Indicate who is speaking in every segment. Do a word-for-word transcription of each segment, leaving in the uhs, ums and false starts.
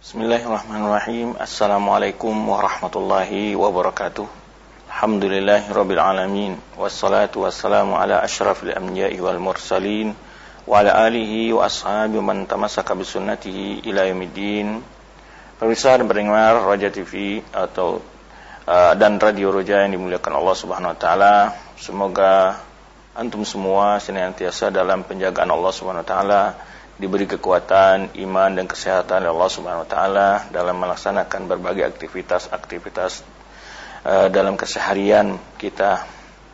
Speaker 1: Bismillahirrahmanirrahim. Assalamualaikum warahmatullahi wabarakatuh. Alhamdulillahirabbil alamin wassalatu wassalamu ala asyrafil anbiya'i wal mursalin wa ala alihi wa ashabihi man tamassaka bisunnatihi ila yaumiddin. Pemirsa dan pendengar Roja T V atau uh, dan Radio Roja yang dimuliakan Allah Subhanahu wa taala, semoga antum semua senantiasa dalam penjagaan Allah Subhanahu wa taala, diberi kekuatan, iman dan kesehatan oleh Allah Subhanahu wa taala dalam melaksanakan berbagai aktivitas-aktivitas uh, dalam keseharian kita.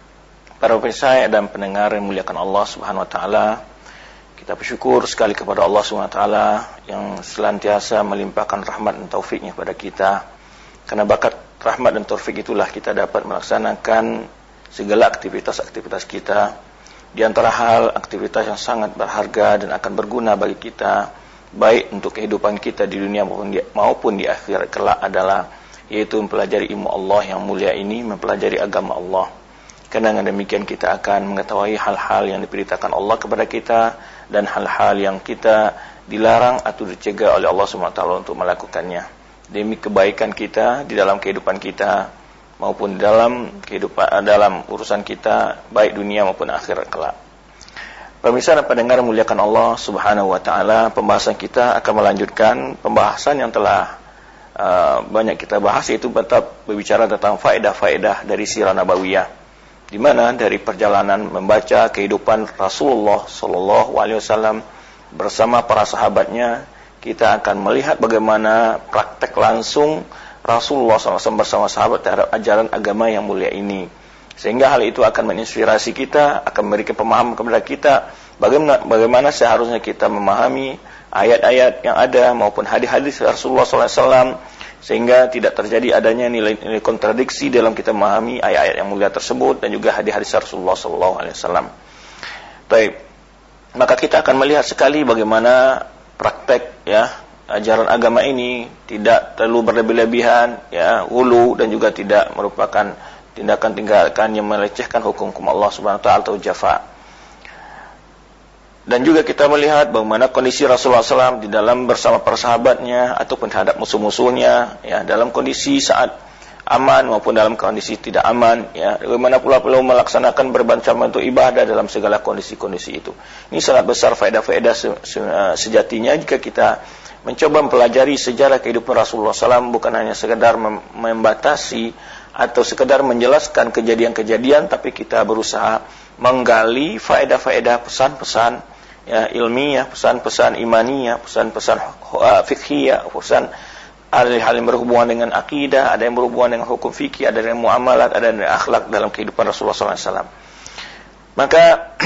Speaker 1: Para pemirsa dan pendengar yang dimuliakan Allah Subhanahu wa taala, kita bersyukur sekali kepada Allah Subhanahu wa taala yang senantiasa melimpahkan rahmat dan taufiknya pada kita. Karena berkat rahmat dan taufik itulah kita dapat melaksanakan segala aktivitas-aktivitas kita. Di antara hal aktivitas yang sangat berharga dan akan berguna bagi kita, baik untuk kehidupan kita di dunia maupun di, maupun di akhirat kelak adalah yaitu mempelajari ilmu Allah yang mulia ini, mempelajari agama Allah. Karena dengan demikian kita akan mengetahui hal-hal yang diperintahkan Allah kepada kita dan hal-hal yang kita dilarang atau dicegah oleh Allah subhanahu wa taala untuk melakukannya. Demi kebaikan kita di dalam kehidupan kita maupun dalam kehidupan dalam urusan kita baik dunia maupun akhirat kelak. Pemirsa dan pendengar muliakan Allah Subhanahu wa taala, pembahasan kita akan melanjutkan pembahasan yang telah uh, banyak kita bahas, yaitu tetap berbicara tentang faedah-faedah dari sirah nabawiyah, di mana dari perjalanan membaca kehidupan Rasulullah sallallahu alaihi wasallam bersama para sahabatnya, kita akan melihat bagaimana praktek langsung Rasulullah shallallahu alaihi wasallam bersama sahabat terhadap ajaran agama yang mulia ini. Sehingga hal itu akan menginspirasi kita, akan memberikan pemahaman kepada kita bagaimana, bagaimana seharusnya kita memahami ayat-ayat yang ada maupun hadis-hadis Rasulullah shallallahu alaihi wasallam, sehingga tidak terjadi adanya nilai-nilai kontradiksi dalam kita memahami ayat-ayat yang mulia tersebut dan juga hadis-hadis Rasulullah shallallahu alaihi wasallam. Baik, maka kita akan melihat sekali bagaimana praktek ya ajaran agama ini tidak terlalu berlebih-lebihan, ya, hulu, dan juga tidak merupakan tindakan-tindakan yang melecehkan hukum-hukum Allah Subhanahu wa taala atau jafa. Dan juga kita melihat bagaimana kondisi Rasulullah shallallahu alaihi wasallam di dalam bersama para sahabatnya ataupun terhadap musuh-musuhnya, ya, dalam kondisi saat aman maupun dalam kondisi tidak aman, ya, bagaimana pula perlu melaksanakan berbagai macam ibadah dalam segala kondisi-kondisi itu. Ini sangat besar faedah-faedah se- se- sejatinya jika kita mencoba mempelajari sejarah kehidupan Rasulullah shallallahu alaihi wasallam, bukan hanya sekedar mem- membatasi atau sekedar menjelaskan kejadian-kejadian, tapi kita berusaha menggali faedah-faedah pesan-pesan ya, ilmiah, pesan-pesan imaniyah, pesan-pesan uh, fikhiyah, pesan hal-hal yang berhubungan dengan akidah, ada yang berhubungan dengan hukum fikih, ada yang muamalat, ada yang akhlak dalam kehidupan Rasulullah shallallahu alaihi wasallam. Maka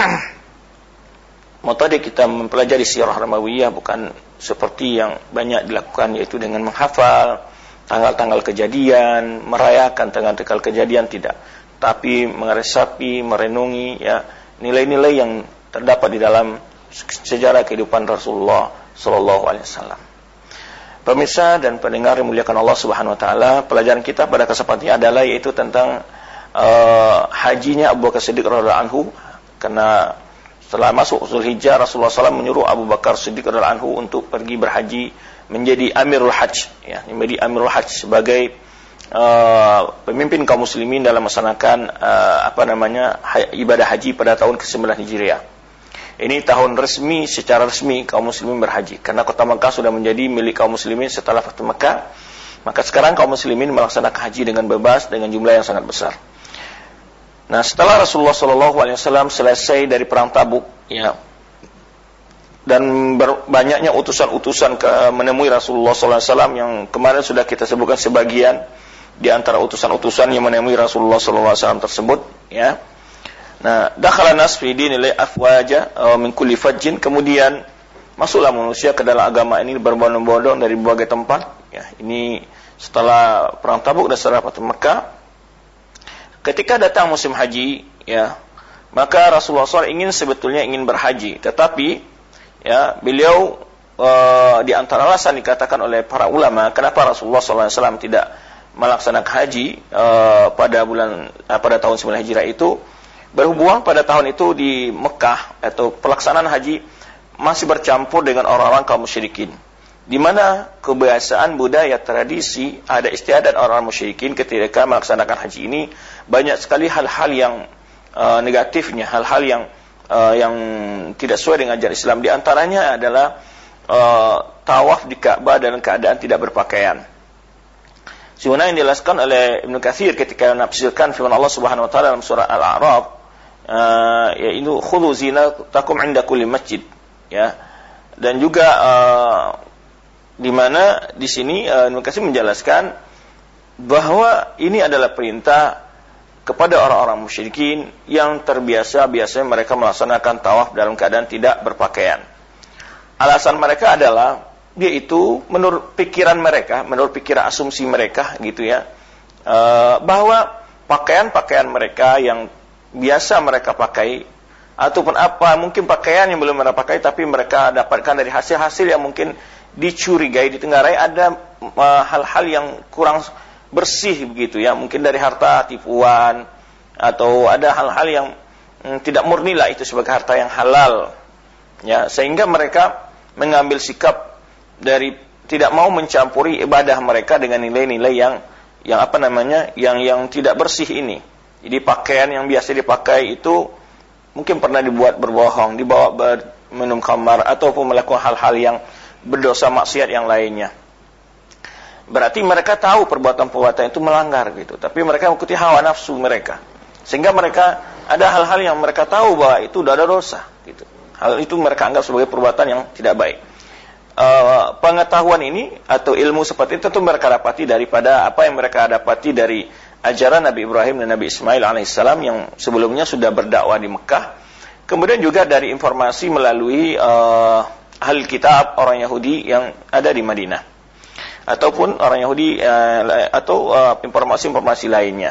Speaker 1: metode kita mempelajari sirah nabawiyah bukan seperti yang banyak dilakukan, yaitu dengan menghafal tanggal-tanggal kejadian, merayakan tanggal-tanggal kejadian, tidak, tapi meresapi, merenungi ya nilai-nilai yang terdapat di dalam sejarah kehidupan Rasulullah sallallahu alaihi wasallam. Pemirsa dan pendengar yang muliakan Allah Subhanahu wa taala, pelajaran kita pada kesempatan ini adalah yaitu tentang uh, hajinya Abu Bakar Siddiq radhiyallahu anhu. Karena setelah masuk Zulhijjah, Rasulullah shallallahu alaihi wasallam menyuruh Abu Bakar Siddiq radhiyallahu anhu untuk pergi berhaji, menjadi Amirul Hajj, ya, menjadi Amirul Hajj sebagai uh, pemimpin kaum muslimin dalam melaksanakan uh, apa namanya ibadah haji pada tahun kesembilan Hijriah. Ini tahun resmi, secara resmi kaum muslimin berhaji, karena kota Mekah sudah menjadi milik kaum muslimin setelah Fathu Mekah. Maka sekarang kaum muslimin melaksanakan haji dengan bebas dengan jumlah yang sangat besar. Nah, setelah Rasulullah sallallahu alaihi wasallam selesai dari perang Tabuk, ya, dan ber, banyaknya utusan-utusan ke menemui Rasulullah sallallahu alaihi wasallam yang kemarin sudah kita sebutkan sebagian di antara utusan-utusan yang menemui Rasulullah sallallahu alaihi wasallam tersebut, ya. Nah, dakhala nas fi dinil afwaja min kulli fajjin, kemudian masuklah manusia ke dalam agama ini berbondong-bondong dari berbagai tempat, ya. Ini setelah perang Tabuk dan setelah Fathu Mekah. Ketika datang musim haji, ya, maka Rasulullah shallallahu alaihi wasallam ingin sebetulnya ingin berhaji, tetapi ya, beliau e, di antara alasan dikatakan oleh para ulama kenapa Rasulullah shallallahu alaihi wasallam tidak melaksanakan haji e, pada bulan e, pada tahun sembilan Hijriah itu, berhubungan pada tahun itu di Mekah atau pelaksanaan haji masih bercampur dengan orang-orang kaum musyrikin. di mana kebiasaan budaya tradisi ada istiadat orang musyrikin ketika melaksanakan haji ini banyak sekali hal-hal yang uh, negatifnya, hal-hal yang uh, yang tidak sesuai dengan ajaran Islam. Di antaranya adalah uh, tawaf di Ka'bah dalam keadaan tidak berpakaian. Sebenarnya yang dijelaskan oleh Ibnu Katsir ketika menafsirkan firman Allah Subhanahu wa taala dalam surah Al-A'raf, uh, yaitu khudhu zinatakum 'inda kulli masjid, ya. Dan juga uh, di mana di sini uh, Ibnu Katsir menjelaskan bahwa ini adalah perintah kepada orang-orang musyrikin yang terbiasa biasanya mereka melaksanakan tawaf dalam keadaan tidak berpakaian. Alasan mereka adalah yaitu menurut pikiran mereka, menurut pikiran asumsi mereka gitu ya, uh, bahwa pakaian-pakaian mereka yang biasa mereka pakai ataupun apa mungkin pakaian yang belum mereka pakai tapi mereka dapatkan dari hasil-hasil yang mungkin dicurigai, ditenggarai ada uh, hal-hal yang kurang bersih begitu ya, mungkin dari harta tipuan atau ada hal-hal yang mm, tidak murni lah itu sebagai harta yang halal ya, sehingga mereka mengambil sikap dari tidak mau mencampuri ibadah mereka dengan nilai-nilai yang yang apa namanya yang yang tidak bersih ini. Jadi pakaian yang biasa dipakai itu mungkin pernah dibuat berbohong, dibawa ber, minum khamar ataupun melakukan hal-hal yang berdosa maksiat yang lainnya. Berarti mereka tahu perbuatan-perbuatan itu melanggar gitu, tapi mereka mengikuti hawa nafsu mereka. Sehingga mereka ada hal-hal yang mereka tahu bahwa itu sudah ada dosa gitu. Hal itu mereka anggap sebagai perbuatan yang tidak baik. Uh, pengetahuan ini atau ilmu seperti itu tentu mereka dapati daripada apa yang mereka dapati dari ajaran Nabi Ibrahim dan Nabi Ismail alaihissalam yang sebelumnya sudah berdakwah di Mekah. Kemudian juga dari informasi melalui uh, ahli kitab orang Yahudi yang ada di Madinah ataupun orang Yahudi uh, atau uh, informasi-informasi lainnya.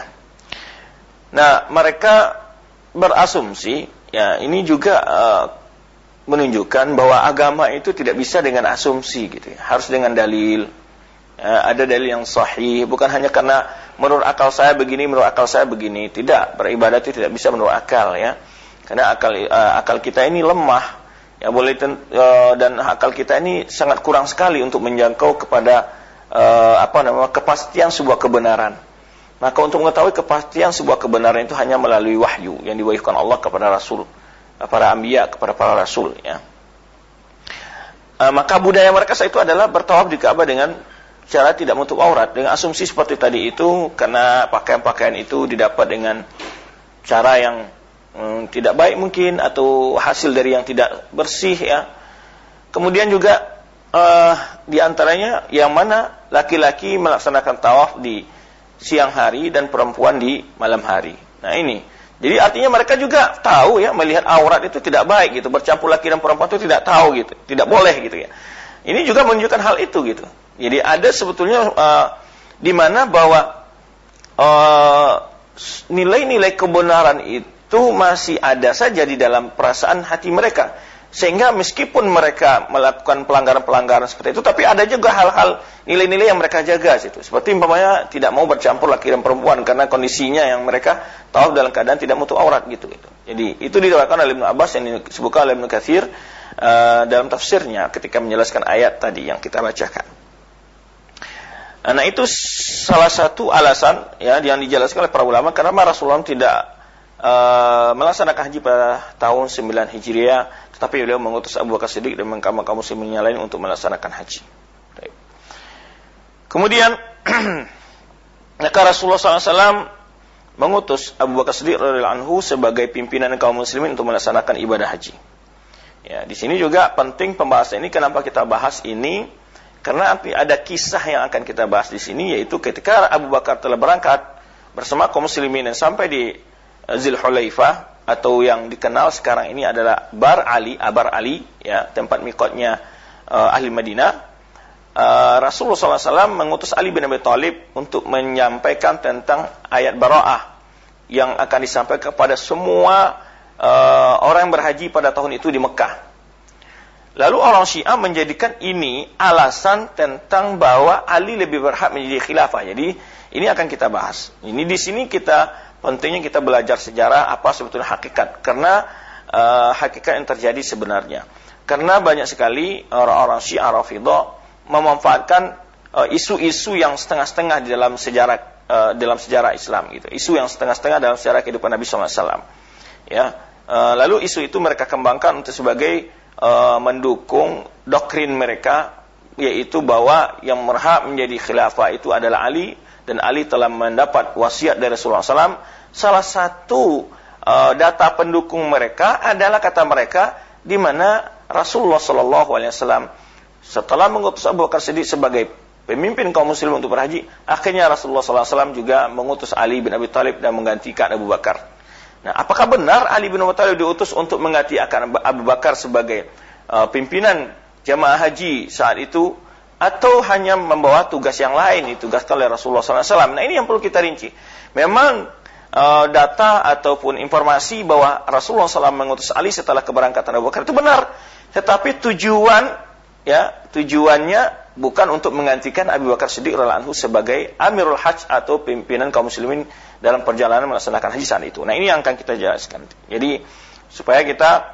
Speaker 1: Nah, mereka berasumsi ya ini juga uh, menunjukkan bahwa agama itu tidak bisa dengan asumsi gitu ya. Harus dengan dalil. Uh, ada dalil yang sahih, bukan hanya karena menurut akal saya begini, menurut akal saya begini. Tidak, beribadah itu tidak bisa menurut akal ya. Karena akal uh, akal kita ini lemah. Ya boleh ten, uh, dan akal kita ini sangat kurang sekali untuk menjangkau kepada uh, apa namanya kepastian sebuah kebenaran. Maka untuk mengetahui kepastian sebuah kebenaran itu hanya melalui wahyu yang diwahyukan Allah kepada Rasul, para anbiya, kepada para rasul ya. Uh, maka budaya mereka saat itu adalah bertawaf di Ka'bah dengan cara tidak menutup aurat, dengan asumsi seperti tadi itu, karena pakaian-pakaian itu didapat dengan cara yang Hmm, tidak baik mungkin atau hasil dari yang tidak bersih ya. Kemudian juga uh, di antaranya yang mana laki-laki melaksanakan tawaf di siang hari dan perempuan di malam hari. Nah ini, jadi artinya mereka juga tahu ya melihat aurat itu tidak baik gitu, bercampur laki dan perempuan itu tidak tahu gitu, tidak boleh gitu ya. Ini juga menunjukkan hal itu gitu. Jadi ada sebetulnya uh, di mana bahwa uh, nilai-nilai kebenaran itu itu masih ada saja di dalam perasaan hati mereka, sehingga meskipun mereka melakukan pelanggaran-pelanggaran seperti itu, tapi ada juga hal-hal nilai-nilai yang mereka jaga situ, seperti umpamanya tidak mau bercampur laki dan perempuan karena kondisinya yang mereka tahu dalam keadaan tidak menutup aurat gitu, gitu. Jadi itu diriwayatkan oleh Ibnu Abbas yang disebutkan oleh Ibnu Katsir uh, dalam tafsirnya ketika menjelaskan ayat tadi yang kita bacakan. Nah itu salah satu alasan ya yang dijelaskan oleh para ulama kenapa Rasulullah tidak Uh, melaksanakan haji pada tahun sembilan Hijriah, tetapi beliau mengutus Abu Bakar Siddiq dan kaum-kaum muslimin lain untuk melaksanakan haji. Baik. Kemudian maka Rasulullah shallallahu alaihi wasallam mengutus Abu Bakar Siddiq radhiyallahu anhu sebagai pimpinan kaum muslimin untuk melaksanakan ibadah haji. Ya, di sini juga penting pembahasan ini. Kenapa kita bahas ini? Karena ada kisah yang akan kita bahas di sini, yaitu ketika Abu Bakar telah berangkat bersama kaum muslimin dan sampai di Zulhulaifah atau yang dikenal sekarang ini adalah Bar Ali, Abar Ali, ya tempat mikotnya uh, ahli Madinah. Uh, Rasulullah shallallahu alaihi wasallam mengutus Ali bin Abi Thalib untuk menyampaikan tentang ayat Bara'ah yang akan disampaikan kepada semua uh, orang yang berhaji pada tahun itu di Mekah. Lalu orang Syiah menjadikan ini alasan tentang bahwa Ali lebih berhak menjadi khilafah. Jadi ini akan kita bahas. Ini di sini kita pentingnya kita belajar sejarah apa sebetulnya hakikat, karena uh, hakikat yang terjadi sebenarnya. Karena banyak sekali orang-orang Syiah Rafidhah memanfaatkan uh, isu-isu yang setengah-setengah di dalam sejarah uh, dalam sejarah Islam gitu. Isu yang setengah-setengah dalam sejarah kehidupan Nabi sallallahu alaihi wasallam. Ya. Uh, lalu isu itu mereka kembangkan untuk sebagai uh, mendukung doktrin mereka, yaitu bahwa yang berhak menjadi khilafah itu adalah Ali, dan Ali telah mendapat wasiat dari Rasulullah sallallahu alaihi wasallam. Salah satu uh, data pendukung mereka adalah kata mereka di mana Rasulullah sallallahu alaihi wasallam setelah mengutus Abu Bakar Siddiq sebagai pemimpin kaum muslimin untuk berhaji, akhirnya Rasulullah sallallahu alaihi wasallam juga mengutus Ali bin Abi Thalib dan menggantikan Abu Bakar. Nah, apakah benar Ali bin Abi Thalib diutus untuk menggantikan Abu Bakar sebagai uh, pimpinan jamaah haji saat itu, atau hanya membawa tugas yang lain ditugaskan oleh Rasulullah sallallahu alaihi wasallam? Nah, ini yang perlu kita rinci. Memang uh, data ataupun informasi bahwa Rasulullah sallallahu alaihi wasallam mengutus Ali setelah keberangkatan Abu Bakar itu benar, tetapi tujuan ya tujuannya bukan untuk menggantikan Abu Bakar Siddiq radhiyallahu anhu sebagai Amirul Hajj atau pimpinan kaum muslimin dalam perjalanan melaksanakan haji saat itu. Nah, ini yang akan kita jelaskan. Jadi supaya kita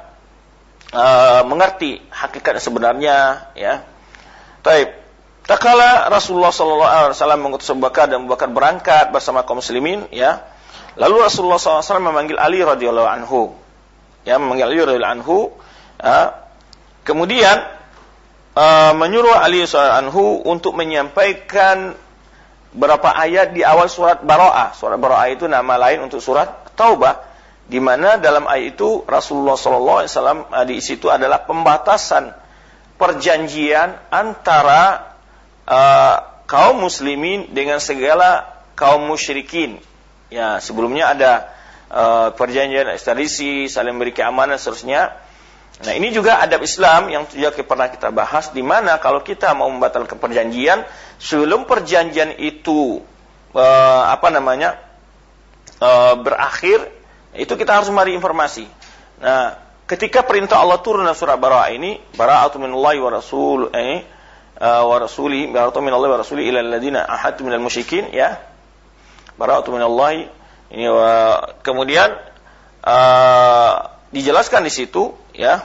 Speaker 1: uh, mengerti hakikat sebenarnya, ya. Taib. Tak kala Rasulullah sallallahu alaihi wasallam mengutus Abu Bakar dan Abu Bakar berangkat bersama kaum muslimin, ya. Lalu Rasulullah sallallahu alaihi wasallam memanggil Ali radhiyallahu anhu. Ya, memanggil Ali radhiyallahu anhu. Ya. Kemudian Uh, menyuruh Ali radhiyallahu anhu untuk menyampaikan beberapa ayat di awal surat Bara'ah. Surat Bara'ah itu nama lain untuk surat Taubah, di mana dalam ayat itu Rasulullah sallallahu alaihi wasallam uh, di situ adalah pembatasan perjanjian antara uh, kaum muslimin dengan segala kaum musyrikin. Ya, sebelumnya ada uh, perjanjian ekstradisi, saling memberi keamanan, seterusnya. Nah, ini juga adab Islam yang juga pernah kita bahas, di mana kalau kita mau membatalkan perjanjian, sebelum perjanjian itu uh, apa namanya uh, berakhir, itu kita harus memberi informasi. Nah, ketika perintah Allah turun dalam surah Bara'ah ini, bara'atu minallahi wa rasul eh uh, wa rasuli bara'atu minallahi wa rasuli ila alladziina ahadtu minal musyrikin, ya. Bara'atu minallahi ini uh, kemudian uh, dijelaskan di situ, ya,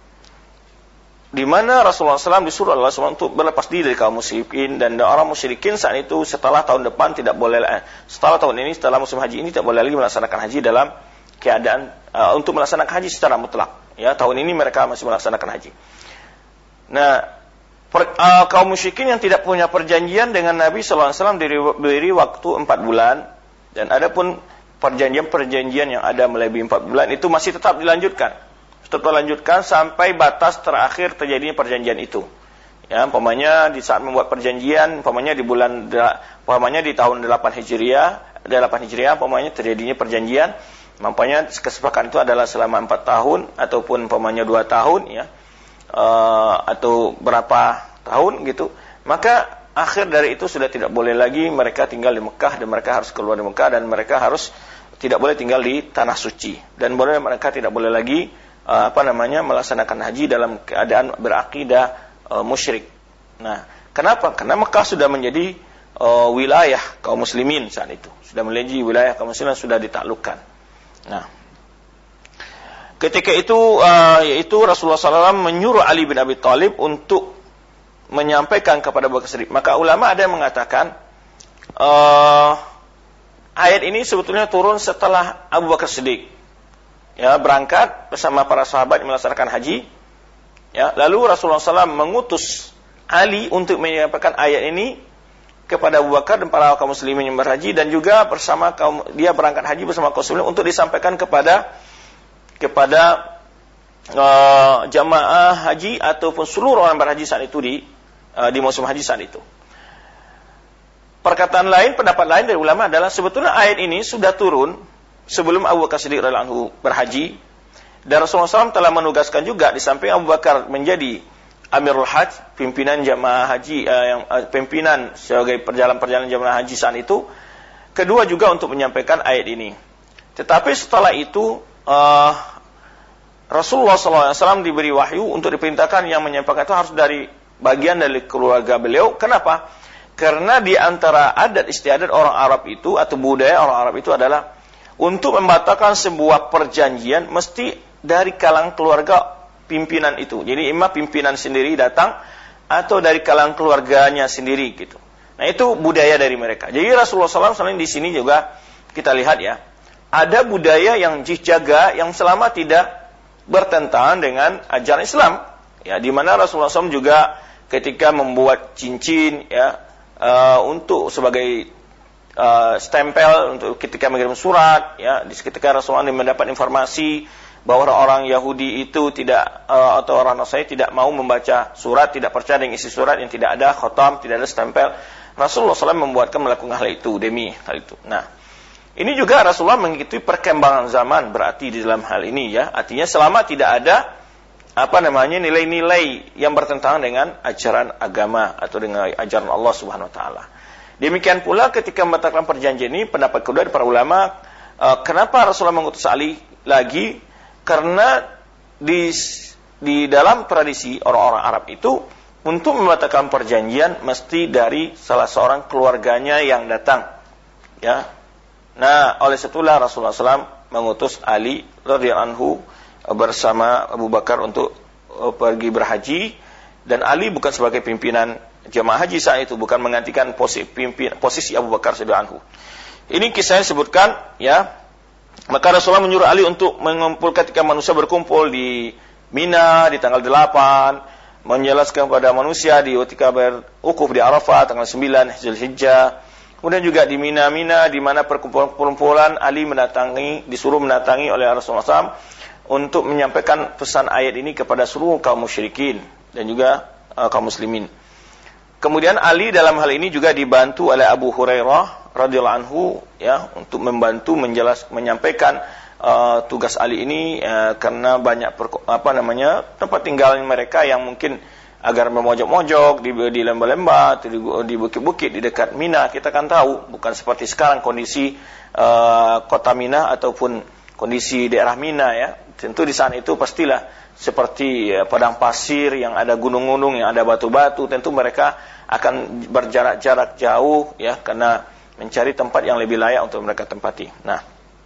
Speaker 1: di mana Rasulullah sallallahu alaihi wasallam disuruh Allah subhanahu wa taala untuk berlepas diri dari kaum musyrikin, dan orang musyrikin saat itu setelah tahun depan tidak boleh, setelah tahun ini, setelah musim haji ini tidak boleh lagi melaksanakan haji dalam keadaan uh, untuk melaksanakan haji secara mutlak. Ya, tahun ini mereka masih melaksanakan haji. Nah, per, uh, kaum musyrikin yang tidak punya perjanjian dengan Nabi sallallahu alaihi wasallam diberi waktu empat bulan, dan adapun perjanjian-perjanjian yang ada melebihi empat bulan itu masih tetap dilanjutkan. Tetap dilanjutkan sampai batas terakhir terjadinya perjanjian itu. Ya, umpamanya di saat membuat perjanjian, umpamanya di bulan umpamanya di tahun delapan Hijriah, delapan Hijriah umpamanya terjadinya perjanjian, umpamanya kesepakatan itu adalah selama empat tahun ataupun umpamanya dua tahun, ya. Uh, atau berapa tahun gitu. Maka akhir dari itu sudah tidak boleh lagi mereka tinggal di Mekah, dan mereka harus keluar dari Mekah, dan mereka harus tidak boleh tinggal di tanah suci, dan boleh mereka tidak boleh lagi uh, apa namanya melaksanakan haji dalam keadaan berakidah uh, musyrik. Nah, kenapa? Karena Mekah sudah menjadi uh, wilayah kaum muslimin saat itu, sudah menjadi wilayah kaum muslimin, sudah ditaklukkan. Nah, ketika itu uh, yaitu Rasulullah sallallahu alaihi wasallam menyuruh Ali bin Abi Thalib untuk menyampaikan kepada Abu Bakar Siddiq. Maka ulama ada yang mengatakan uh, ayat ini sebetulnya turun setelah Abu Bakar Siddiq, ya, berangkat bersama para sahabat yang melaksanakan haji. Ya, lalu Rasulullah sallallahu alaihi wasallam mengutus Ali untuk menyampaikan ayat ini kepada Abu Bakar dan para kaum muslimin yang berhaji, dan juga bersama kaum dia berangkat haji bersama kaum muslimin untuk disampaikan kepada kepada uh, jamaah haji ataupun seluruh orang berhaji saat itu di uh, di musim haji saat itu. Perkataan lain, pendapat lain dari ulama adalah sebetulnya ayat ini sudah turun sebelum Abu Bakar Siddiq radhiyallahu anhu berhaji, dan Rasulullah sallallahu alaihi wasallam telah menugaskan juga di samping Abu Bakar menjadi Amirul Hajj, pimpinan jamaah haji, uh, yang uh, pimpinan sebagai perjalanan-perjalanan jamaah haji saat itu, kedua juga untuk menyampaikan ayat ini. Tetapi setelah itu uh, Rasulullah sallallahu alaihi wasallam diberi wahyu untuk diperintahkan yang menyampaikan itu harus dari bagian dari keluarga beliau. Kenapa? Karena di antara adat istiadat orang Arab itu atau budaya orang Arab itu adalah untuk membatalkan sebuah perjanjian mesti dari kalangan keluarga pimpinan itu. Jadi imam pimpinan sendiri datang atau dari kalangan keluarganya sendiri gitu. Nah, itu budaya dari mereka. Jadi Rasulullah shallallahu alaihi wasallam di sini juga kita lihat ya, ada budaya yang dijaga yang selama tidak bertentangan dengan ajaran Islam. Ya, di mana Rasulullah shallallahu alaihi wasallam juga ketika membuat cincin ya uh, untuk sebagai uh, stempel untuk ketika mengirim surat ya, di ketika Rasulullah mendapat informasi bahwa orang Yahudi itu tidak uh, atau orang Nasrani tidak mau membaca surat, tidak percaya dengan isi surat yang tidak ada khotam, tidak ada stempel, Rasulullah shallallahu alaihi wasallam membuatkan melakukan hal itu demi hal itu. Nah, ini juga Rasulullah mengikuti perkembangan zaman berarti di dalam hal ini ya, artinya selama tidak ada apa namanya nilai-nilai yang bertentangan dengan ajaran agama atau dengan ajaran Allah Subhanahu wa taala. Demikian pula ketika membatalkan perjanjian ini, pendapat kedua dari para ulama, uh, kenapa Rasulullah mengutus Ali lagi? Karena di di dalam tradisi orang-orang Arab itu untuk membatalkan perjanjian mesti dari salah seorang keluarganya yang datang. Ya. Nah, oleh setulah Rasulullah shallallahu alaihi wasallam mengutus Ali radhiyallahu anhu bersama Abu Bakar untuk uh, pergi berhaji, dan Ali bukan sebagai pimpinan jemaah haji saat itu, bukan menggantikan posisi, pimpin, posisi Abu Bakar radhiyallahu anhu. Ini kisahnya sebutkan ya. Maka Rasulullah menyuruh Ali untuk mengumpulkan ketika manusia berkumpul di Mina di tanggal delapan, menjelaskan kepada manusia di ketika berwukuf di Arafah tanggal sembilan Zulhijjah. Kemudian juga di Mina-Mina di mana perkumpulan Ali mendatangi, disuruh mendatangi oleh Rasulullah shallallahu alaihi wasallam untuk menyampaikan pesan ayat ini kepada seluruh kaum musyrikin dan juga uh, kaum muslimin. Kemudian Ali dalam hal ini juga dibantu oleh Abu Hurairah radhiyallahu anhu ya untuk membantu menjelas menyampaikan uh, tugas Ali ini uh, karena banyak per, apa namanya tempat tinggal mereka yang mungkin agar memojok-mojok di di lembah-lembah, di, di bukit-bukit di dekat Mina. Kita kan tahu bukan seperti sekarang kondisi uh, kota Mina ataupun kondisi daerah Mina ya. Tentu di sana itu pastilah seperti uh, padang pasir yang ada gunung-gunung, yang ada batu-batu, tentu mereka akan berjarak-jarak jauh ya karena mencari tempat yang lebih layak untuk mereka tempati. Nah,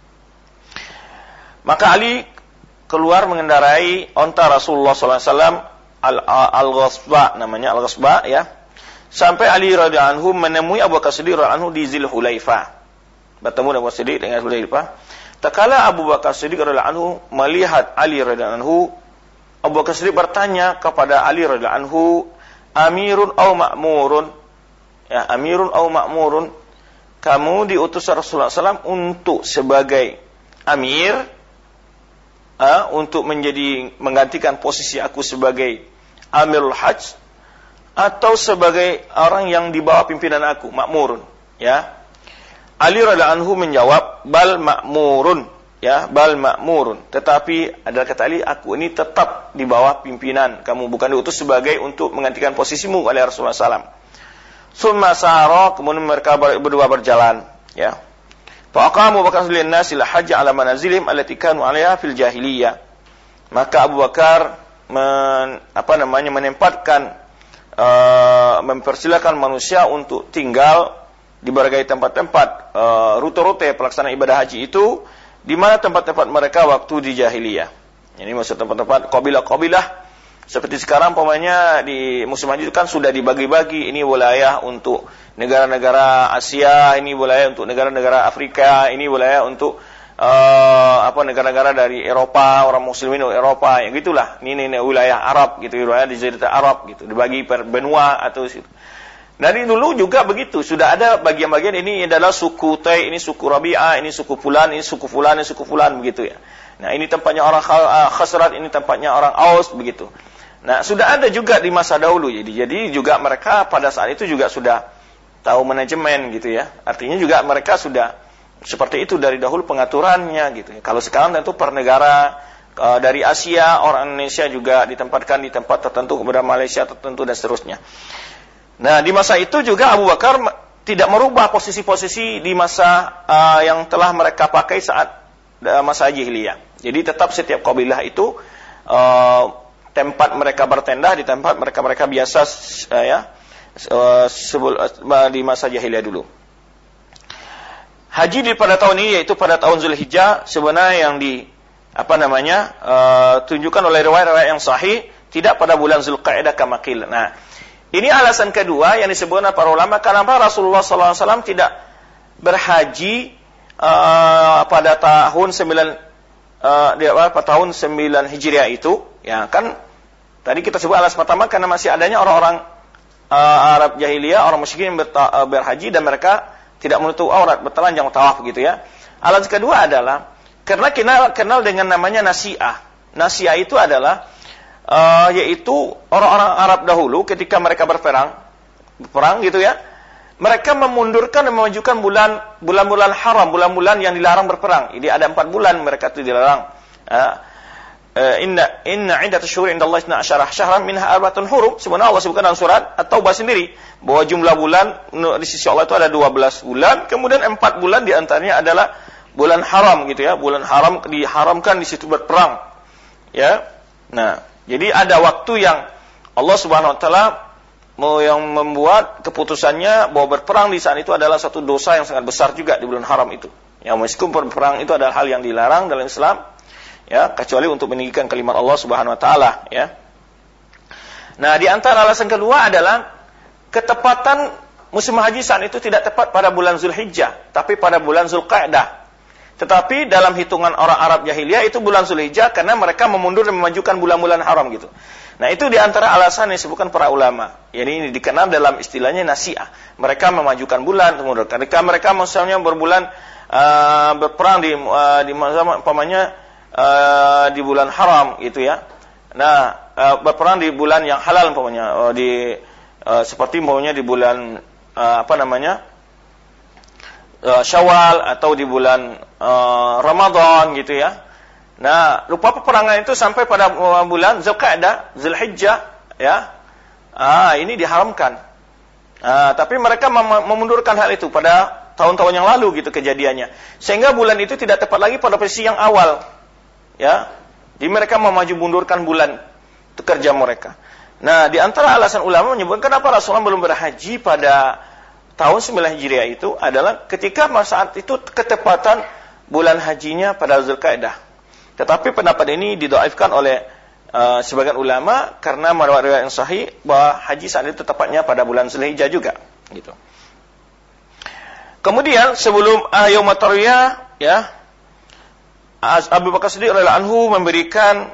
Speaker 1: maka Ali keluar mengendarai onta Rasulullah shallallahu alaihi wasallam al-Ghasba, namanya al-Ghasba ya, sampai Ali radhiyallahu anhu menemui Abu Bakar Siddiq radhiyallahu anhu di Zulhulaifah. Bertemu Abu Bakar Siddiq dengan Zulhulaifah. Tatkala Abu Bakar Siddiq radhiyallahu anhu melihat Ali radhiyallahu anhu, Abu Bakar Siddiq bertanya kepada Ali radhiyallahu anhu, Amirun au ma'murun? Ya, amirun au ma'murun? Kamu diutus Rasulullah shallallahu alaihi wasallam untuk sebagai amir, uh, untuk menjadi menggantikan posisi aku sebagai amirul hajj, atau sebagai orang yang di bawah pimpinan aku, ma'murun? Ya. Ali radhiyallahu anhu menjawab, bal ma'murun. Ya, bal ma'murun. Tetapi adalah kata Ali, aku ini tetap di bawah pimpinan kamu, bukan diutus sebagai untuk menggantikan posisimu oleh Rasulullah shallallahu alaihi wasallam. Summa sara, kemudian mereka berdua berjalan. Ya. Faqamu Bakar lin nasi la hajj ala manazilihim allati kanu 'alaiha fil jahiliyah. Maka Abu Bakar men, apa namanya menempatkan uh, mempersilakan manusia untuk tinggal di berbagai tempat-tempat uh, rute-rute pelaksanaan ibadah haji itu, di mana tempat-tempat mereka waktu di jahiliyah. Ini maksud tempat-tempat kabilah-kabilah. Seperti sekarang pokoknya di musim haji itu kan sudah dibagi-bagi, ini wilayah untuk negara-negara Asia, ini wilayah untuk negara-negara Afrika, ini wilayah untuk uh, apa negara-negara dari Eropa, orang muslimin dari Eropa, yang gitulah. Ini, ini, ini wilayah Arab gitu, wilayah di Jazirah Arab gitu, dibagi per benua atau situ. Dari dulu juga begitu, sudah ada bagian-bagian, ini adalah suku Tai, ini suku Rabi'ah, ini suku Fulan, ini suku Fulan, ini suku Fulan, begitu ya. Nah, ini tempatnya orang Khazraj, ini tempatnya orang Aus, begitu. Nah, sudah ada juga di masa dahulu, jadi jadi juga mereka pada saat itu juga sudah tahu manajemen gitu ya. Artinya juga mereka sudah seperti itu dari dahulu pengaturannya gitu ya. Kalau sekarang tentu per negara, uh, dari Asia, orang Indonesia juga ditempatkan di tempat tertentu, kemudian Malaysia tertentu dan seterusnya. Nah, di masa itu juga Abu Bakar tidak merubah posisi-posisi di masa uh, yang telah mereka pakai saat uh, masa jahiliyah. Jadi tetap setiap kabilah itu uh, tempat mereka bertenda di tempat mereka-mereka biasa uh, ya uh, sebul, uh, di masa jahiliyah dulu. Haji di pada tahun ini yaitu pada tahun Zulhijjah sebenarnya yang di apa namanya uh, tunjukkan oleh riwayat-riwayat yang sahih tidak pada bulan Zulqa'dah kama qil. Nah, Ini alasan kedua yang disebutkan para ulama kenapa Rasulullah sallallahu alaihi wasallam tidak berhaji uh, pada tahun sembilan uh, di apa tahun sembilan Hijriah itu, ya kan tadi kita sebut alasan pertama karena masih adanya orang-orang uh, Arab jahiliyah, orang musyrikin yang berta- uh, berhaji dan mereka tidak menutup aurat, bertelanjang tawaf begitu ya. Alasan kedua adalah karena kenal kenal dengan namanya nasi'ah. Nasi'ah itu adalah Uh, yaitu orang-orang Arab dahulu ketika mereka berperang, berperang gitu ya, mereka memundurkan dan memajukan bulan bulan-bulan haram, bulan-bulan yang dilarang berperang. Jadi ada empat bulan mereka itu dilarang. Uh, uh, inna inna iddat asyhur indallahi isna asyara syahran minha arba'atun hurum. Sebenarnya Allah sebutkan dalam surat At-Taubah sendiri bahwa jumlah bulan di sisi Allah itu ada dua belas bulan, kemudian empat bulan di antaranya adalah bulan haram gitu ya. Bulan haram diharamkan di situ berperang. Ya. Nah, jadi ada waktu yang Allah Subhanahu wa taala yang membuat keputusannya bahwa berperang di saat itu adalah satu dosa yang sangat besar juga di bulan haram itu. Ya, meskipun berperang itu adalah hal yang dilarang dalam Islam, ya, kecuali untuk meninggikan kalimat Allah Subhanahu wa taala, ya. Nah, di antara alasan kedua adalah ketepatan musim haji saat itu tidak tepat pada bulan Zulhijjah, tapi pada bulan Zulqa'dah. Tetapi dalam hitungan orang Arab jahiliyah itu bulan Zulhijjah karena mereka memundur dan memajukan bulan-bulan haram gitu. Nah, itu di antara alasan yang disebutkan para ulama. Jadi ini dikenal dalam istilahnya nasi'ah. Mereka memajukan bulan, kemudian ketika mereka misalnya berbulan uh, berperang di uh, di umpamanya uh, di bulan haram gitu ya. Nah, uh, berperang di bulan yang halal umpamanya uh, di uh, seperti umpamanya di bulan uh, apa namanya? Uh, Syawal atau di bulan uh, Ramadan gitu ya. Nah, lupa peperangan itu sampai pada bulan Zulqa'dah, Zulhijjah ya. Ah, ini diharamkan. Ah, tapi mereka mem- memundurkan hal itu pada tahun-tahun yang lalu gitu kejadiannya. Sehingga bulan itu tidak tepat lagi pada posisi yang awal. Ya. Jadi mereka memaju mundurkan bulan itu kerja mereka. Nah, di antara alasan ulama menyebutkan kenapa Rasulullah belum berhaji pada tahun sembilan Hijriah itu adalah ketika saat itu ketepatan bulan hajinya pada Zulqa'dah. Tetapi pendapat ini didhaifkan oleh uh, sebagian ulama karena riwayat yang sahih bahwa haji saat itu tepatnya pada bulan Zulhijjah juga, gitu. Kemudian sebelum uh, Yaum Tarwiyah ya, Abu Bakar Siddiq radhiyallahu anhu memberikan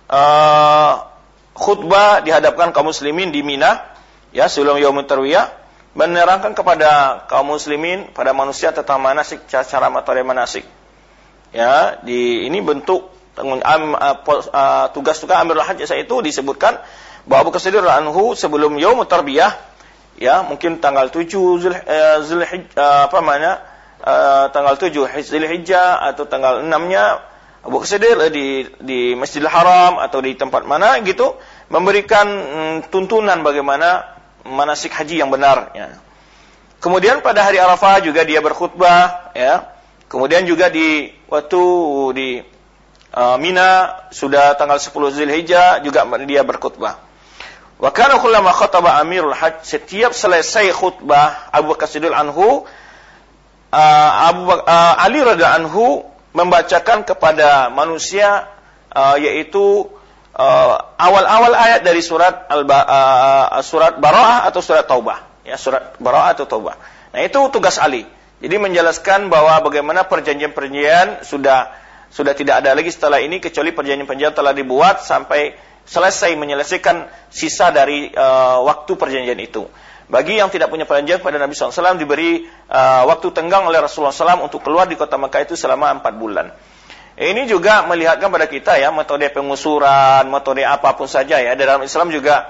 Speaker 1: uh, khutbah di hadapan kaum muslimin di Mina ya sebelum Yaum Tarwiyah, menerangkan kepada kaum muslimin, pada manusia tentang manasik, cara materi manasik. Ya, di ini bentuk um, uh, tugas-tugas Amirul Hajj saya itu disebutkan bahwa Abu Bakar Siddiq radhiyallahu anhu sebelum Yaum Tarbiyah, ya, mungkin tanggal tujuh Zulhijjah uh, apa namanya? Uh, tanggal tujuh Zulhijjah atau tanggal enam-nya Abu Bakar Siddiq di di Masjidil Haram atau di tempat mana gitu memberikan um, tuntunan bagaimana manasik haji yang benar ya. Kemudian pada hari Arafah juga dia berkhutbah ya. Kemudian juga di waktu di uh, Mina sudah tanggal sepuluh Zulhijjah juga dia berkhutbah. Wa kana kullama khataba Amirul Hajj, setiap selesai khutbah Abu Bakar Siddiq anhu uh, Abu uh, Ali radhiyallahu anhu membacakan kepada manusia uh, yaitu Uh, awal-awal ayat dari surat al uh, surat Bara'ah atau surat Taubah ya, surat Bara'ah atau Taubah. Nah, itu tugas Ali. Jadi menjelaskan bahwa bagaimana perjanjian-perjanjian sudah sudah tidak ada lagi setelah ini kecuali perjanjian-perjanjian telah dibuat sampai selesai menyelesaikan sisa dari uh, waktu perjanjian itu. Bagi yang tidak punya perjanjian pada Nabi sallallahu alaihi wasallam diberi uh, waktu tenggang oleh Rasulullah sallallahu alaihi wasallam untuk keluar di kota Makkah itu selama empat bulan. Ini juga melihatkan pada kita ya metode pengusuran, metode apapun saja ya. Dalam Islam juga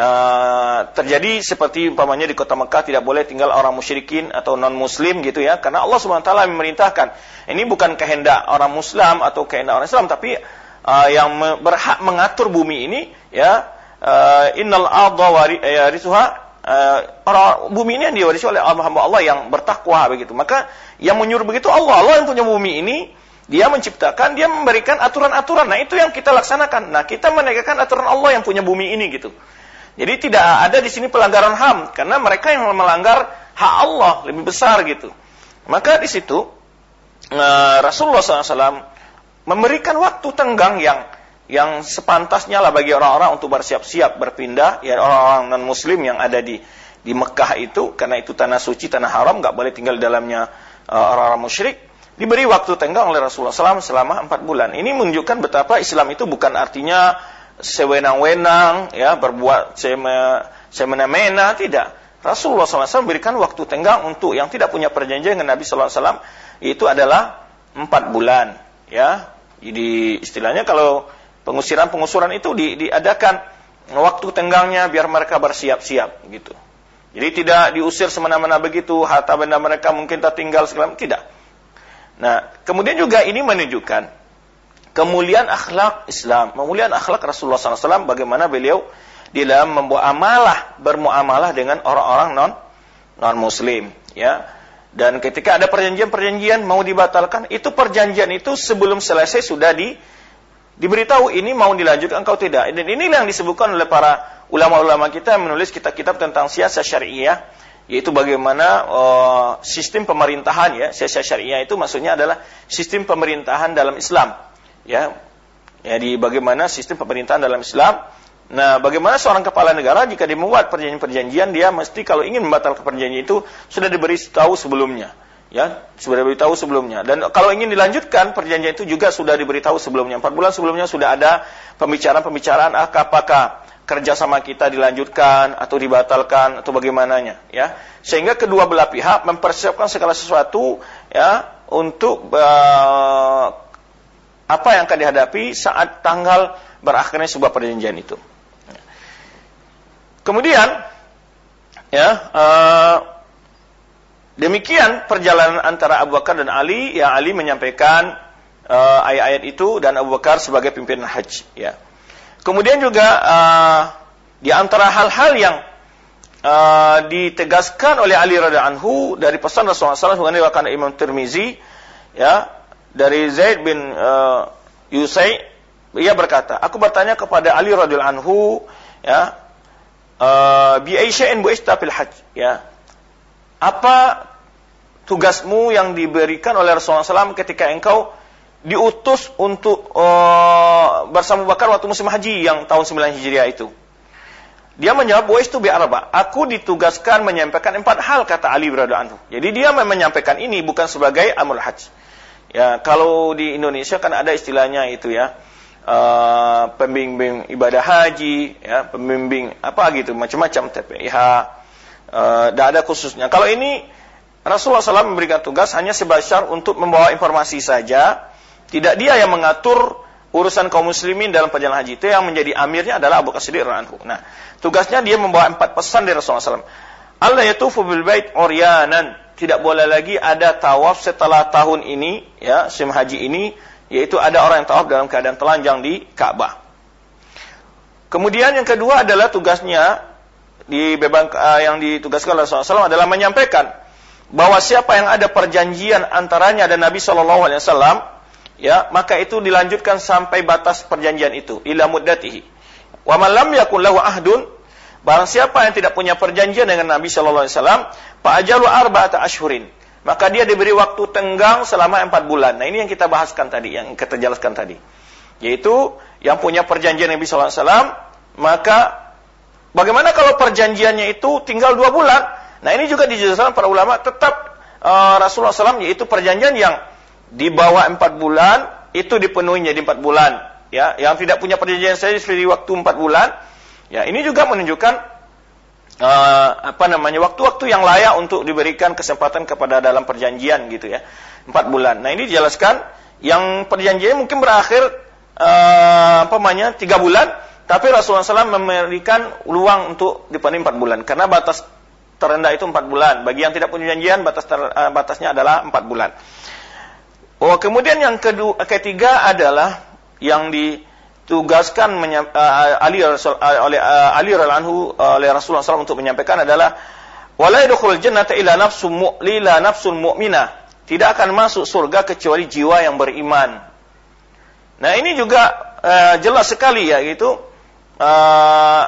Speaker 1: uh, terjadi seperti umpamanya di kota Mekah tidak boleh tinggal orang musyrikin atau non muslim gitu ya. Karena Allah Subhanahu wa taala memerintahkan. Ini bukan kehendak orang Muslim atau kehendak orang Islam, tapi uh, yang me- berhak mengatur bumi ini ya, uh, innal ardha warisuha, uh, orang bumi ini yang diwarisi oleh hamba Allah yang bertakwa begitu. Maka yang menyuruh begitu Allah, Allah yang punya bumi ini. Dia menciptakan, dia memberikan aturan-aturan. Nah, itu yang kita laksanakan. Nah, kita menegakkan aturan Allah yang punya bumi ini gitu. Jadi tidak ada di sini pelanggaran H A M karena mereka yang melanggar hak Allah lebih besar gitu. Maka di situ uh, Rasulullah sallallahu alaihi wasallam memberikan waktu tenggang yang yang sepantasnya lah bagi orang-orang untuk bersiap-siap berpindah, ya orang-orang non-muslim yang ada di di Mekah itu, karena itu tanah suci, tanah haram, nggak boleh tinggal di dalamnya uh, orang-orang musyrik, diberi waktu tenggang oleh Rasulullah shallallahu alaihi wasallam selama empat bulan. Ini menunjukkan betapa Islam itu bukan artinya sewenang-wenang, ya berbuat semena-mena, tidak. Rasulullah shallallahu alaihi wasallam berikan waktu tenggang untuk yang tidak punya perjanjian dengan Nabi shallallahu alaihi wasallam, itu adalah empat bulan, ya. Jadi istilahnya kalau pengusiran-pengusuran itu di, diadakan waktu tenggangnya biar mereka bersiap-siap gitu. Jadi tidak diusir semena-mena begitu, harta benda mereka mungkin tertinggal segala, tidak. Nah, kemudian juga ini menunjukkan kemuliaan akhlak Islam, kemuliaan akhlak Rasulullah shallallahu alaihi wasallam, bagaimana beliau di dalam membuat amalah, bermuamalah dengan orang-orang non non Muslim, ya. Dan ketika ada perjanjian-perjanjian mau dibatalkan, itu perjanjian itu sebelum selesai sudah di diberitahu ini mau dilanjutkan atau tidak. Dan inilah yang disebutkan oleh para ulama-ulama kita yang menulis kitab-kitab tentang siasat syariah, yaitu bagaimana uh, sistem pemerintahan, ya. Siasat syariah itu maksudnya adalah sistem pemerintahan dalam Islam, ya. Jadi bagaimana sistem pemerintahan dalam Islam. Nah, bagaimana seorang kepala negara jika dia membuat perjanjian-perjanjian, dia mesti kalau ingin membatalkan perjanjian itu sudah diberitahu sebelumnya. Ya, sudah diberitahu sebelumnya. Dan kalau ingin dilanjutkan, perjanjian itu juga sudah diberitahu sebelumnya. Empat bulan sebelumnya sudah ada pembicaraan-pembicaraan apakah kerjasama kita dilanjutkan atau dibatalkan atau bagaimananya, ya. Sehingga kedua belah pihak mempersiapkan segala sesuatu, ya, untuk uh, apa yang akan dihadapi saat tanggal berakhirnya sebuah perjanjian itu. Kemudian, ya. Uh, Demikian perjalanan antara Abu Bakar dan Ali, ya. Ali menyampaikan uh, ayat-ayat itu dan Abu Bakar sebagai pimpinan haji, ya. Kemudian juga uh, di antara hal-hal yang uh, ditegaskan oleh Ali radhiyallahu anhu dari pesan Rasulullah shallallahu alaihi wasallam mengenai Imam Tirmizi, ya, dari Zaid bin uh, Yusai, ia berkata, aku bertanya kepada Ali radhiyallahu anhu, ya, uh, bi aisya'in bu'ista fil hajj, ya. Apa tugasmu yang diberikan oleh Rasulullah shallallahu alaihi wasallam ketika engkau diutus untuk uh, bersama Bakar waktu musim haji yang tahun sembilan Hijriah itu? Dia menjawab, "Bu'istu bi arba." Aku ditugaskan menyampaikan empat hal, kata Ali radhiyallahu anhu. Jadi dia menyampaikan ini bukan sebagai amul hajj. Ya, kalau di Indonesia kan ada istilahnya itu, ya. Uh, pembimbing ibadah haji, ya, pembimbing apa gitu, macam-macam T P I H. Uh, tidak ada khususnya. Kalau ini Rasulullah shallallahu alaihi wasallam memberikan tugas hanya sebasyar untuk membawa informasi saja. Tidak dia yang mengatur urusan kaum muslimin dalam perjalanan haji. Itu yang menjadi amirnya adalah Abu Bakar Siddiq radhiyallahu anhu. Nah, tugasnya dia membawa empat pesan dari Rasulullah shallallahu alaihi wasallam. Allah yatufu bil bait uryanan. Tidak boleh lagi ada tawaf setelah tahun ini, ya, musim haji ini, yaitu ada orang yang tawaf dalam keadaan telanjang di Ka'bah. Kemudian yang kedua adalah tugasnya di beban uh, yang ditugaskan oleh Rasulullah shallallahu alaihi wasallam adalah menyampaikan bahwa siapa yang ada perjanjian antaranya dan Nabi shallallahu alaihi wasallam, ya, maka itu dilanjutkan sampai batas perjanjian itu, ila muddatihi. Wa man lam yakun lahu ahdun, barang siapa yang tidak punya perjanjian dengan Nabi shallallahu alaihi wasallam, fa ajalu arba'ata ashhurin, maka dia diberi waktu tenggang selama empat bulan. Nah, ini yang kita bahaskan tadi, yang kita jelaskan tadi, yaitu yang punya perjanjian Nabi shallallahu alaihi wasallam, maka bagaimana kalau perjanjiannya itu tinggal dua bulan? Nah, ini juga dijelaskan para ulama, tetap uh, Rasulullah shallallahu alaihi wasallam, yaitu perjanjian yang di bawah empat bulan, itu dipenuhi jadi empat bulan. Ya, yang tidak punya perjanjian saja di waktu empat bulan. Ya, ini juga menunjukkan uh, apa namanya waktu-waktu yang layak untuk diberikan kesempatan kepada dalam perjanjian gitu, ya. Empat bulan. Nah, ini dijelaskan yang perjanjiannya mungkin berakhir uh, apa namanya tiga bulan. Tapi Rasulullah shallallahu alaihi wasallam memberikan ruang untuk dipenuhi empat bulan. Karena batas terendah itu empat bulan. Bagi yang tidak punya janjian, batas ter, uh, batasnya adalah empat bulan. Oh, kemudian yang kedua, ketiga adalah yang ditugaskan menyam, uh, Ali, Rasul, uh, oleh uh, Ali radhiyallahu anhu uh, oleh Rasulullah shallallahu alaihi wasallam untuk menyampaikan adalah wala yadkhulul jannata illa nafsun mu'lila nafsun mu'minah. Tidak akan masuk surga kecuali jiwa yang beriman. Nah, ini juga uh, jelas sekali, ya, gitu. Uh,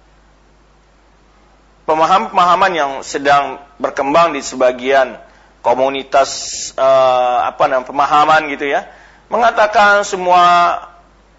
Speaker 1: pemahaman-pemahaman yang sedang berkembang di sebagian komunitas uh, apa namanya pemahaman gitu, ya, mengatakan semua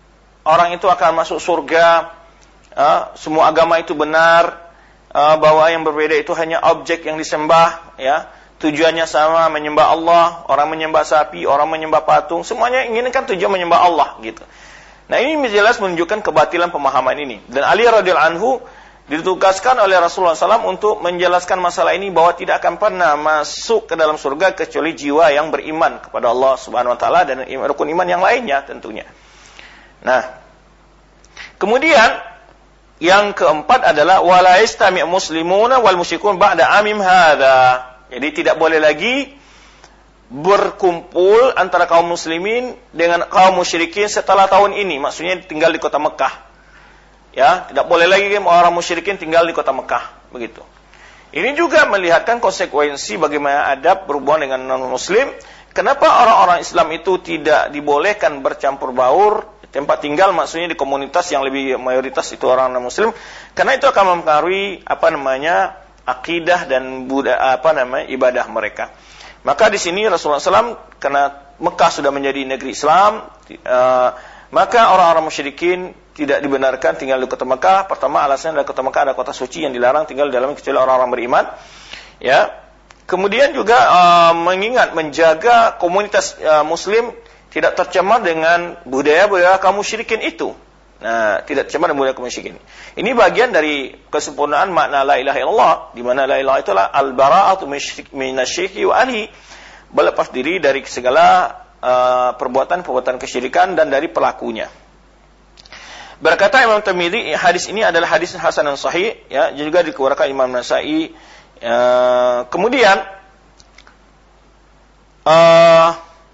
Speaker 1: orang itu akan masuk surga, uh, semua agama itu benar, uh, bahwa yang berbeda itu hanya objek yang disembah, ya, tujuannya sama, menyembah Allah, orang menyembah sapi, orang menyembah patung, semuanya inginkan tujuan menyembah Allah, gitu. Nah, ini jelas menunjukkan kebatilan pemahaman ini. Dan Ali radhiyallahu anhu ditugaskan oleh Rasulullah shallallahu alaihi wasallam untuk menjelaskan masalah ini, bahwa tidak akan pernah masuk ke dalam surga kecuali jiwa yang beriman kepada Allah Subhanahu wa taala dan rukun iman yang lainnya tentunya. Nah, kemudian yang keempat adalah wala yastami' muslimuna wal musyrikun ba'da amim hadza. Jadi tidak boleh lagi berkumpul antara kaum muslimin dengan kaum musyrikin setelah tahun ini, maksudnya tinggal di kota Mekah. Ya, tidak boleh lagi orang musyrikin tinggal di kota Mekah, begitu. Ini juga melihatkan konsekuensi bagaimana adab berhubungan dengan non-muslim. Kenapa orang-orang Islam itu tidak dibolehkan bercampur baur tempat tinggal, maksudnya di komunitas yang lebih mayoritas itu orang non-muslim? Karena itu akan mempengaruhi apa namanya akidah dan budaya, apa namanya ibadah mereka. Maka di sini Rasulullah shallallahu alaihi wasallam, karena Mekah sudah menjadi negeri Islam, uh, maka orang-orang musyrikin tidak dibenarkan tinggal di kota Mekah. Pertama, alasannya adalah kota Mekah ada kota suci yang dilarang tinggal di dalamnya kecuali orang-orang beriman. Ya. Kemudian juga uh, mengingat menjaga komunitas uh, muslim tidak tercemar dengan budaya-budaya kaum musyrikin itu. Nah, tidak tercemar dengan budaya kaum musyrikin. Ini bagian dari kesempurnaan makna la ilaha illallah, di mana la ilaha itulah al-bara'atu minasyirki wa ahli, berlepas diri dari segala uh, perbuatan-perbuatan kesyirikan dan dari pelakunya. Berkata Imam Tirmidzi, hadis ini adalah hadis hasan dan sahih, ya, juga dikeluarkan Imam Nasa'i. Uh, kemudian uh,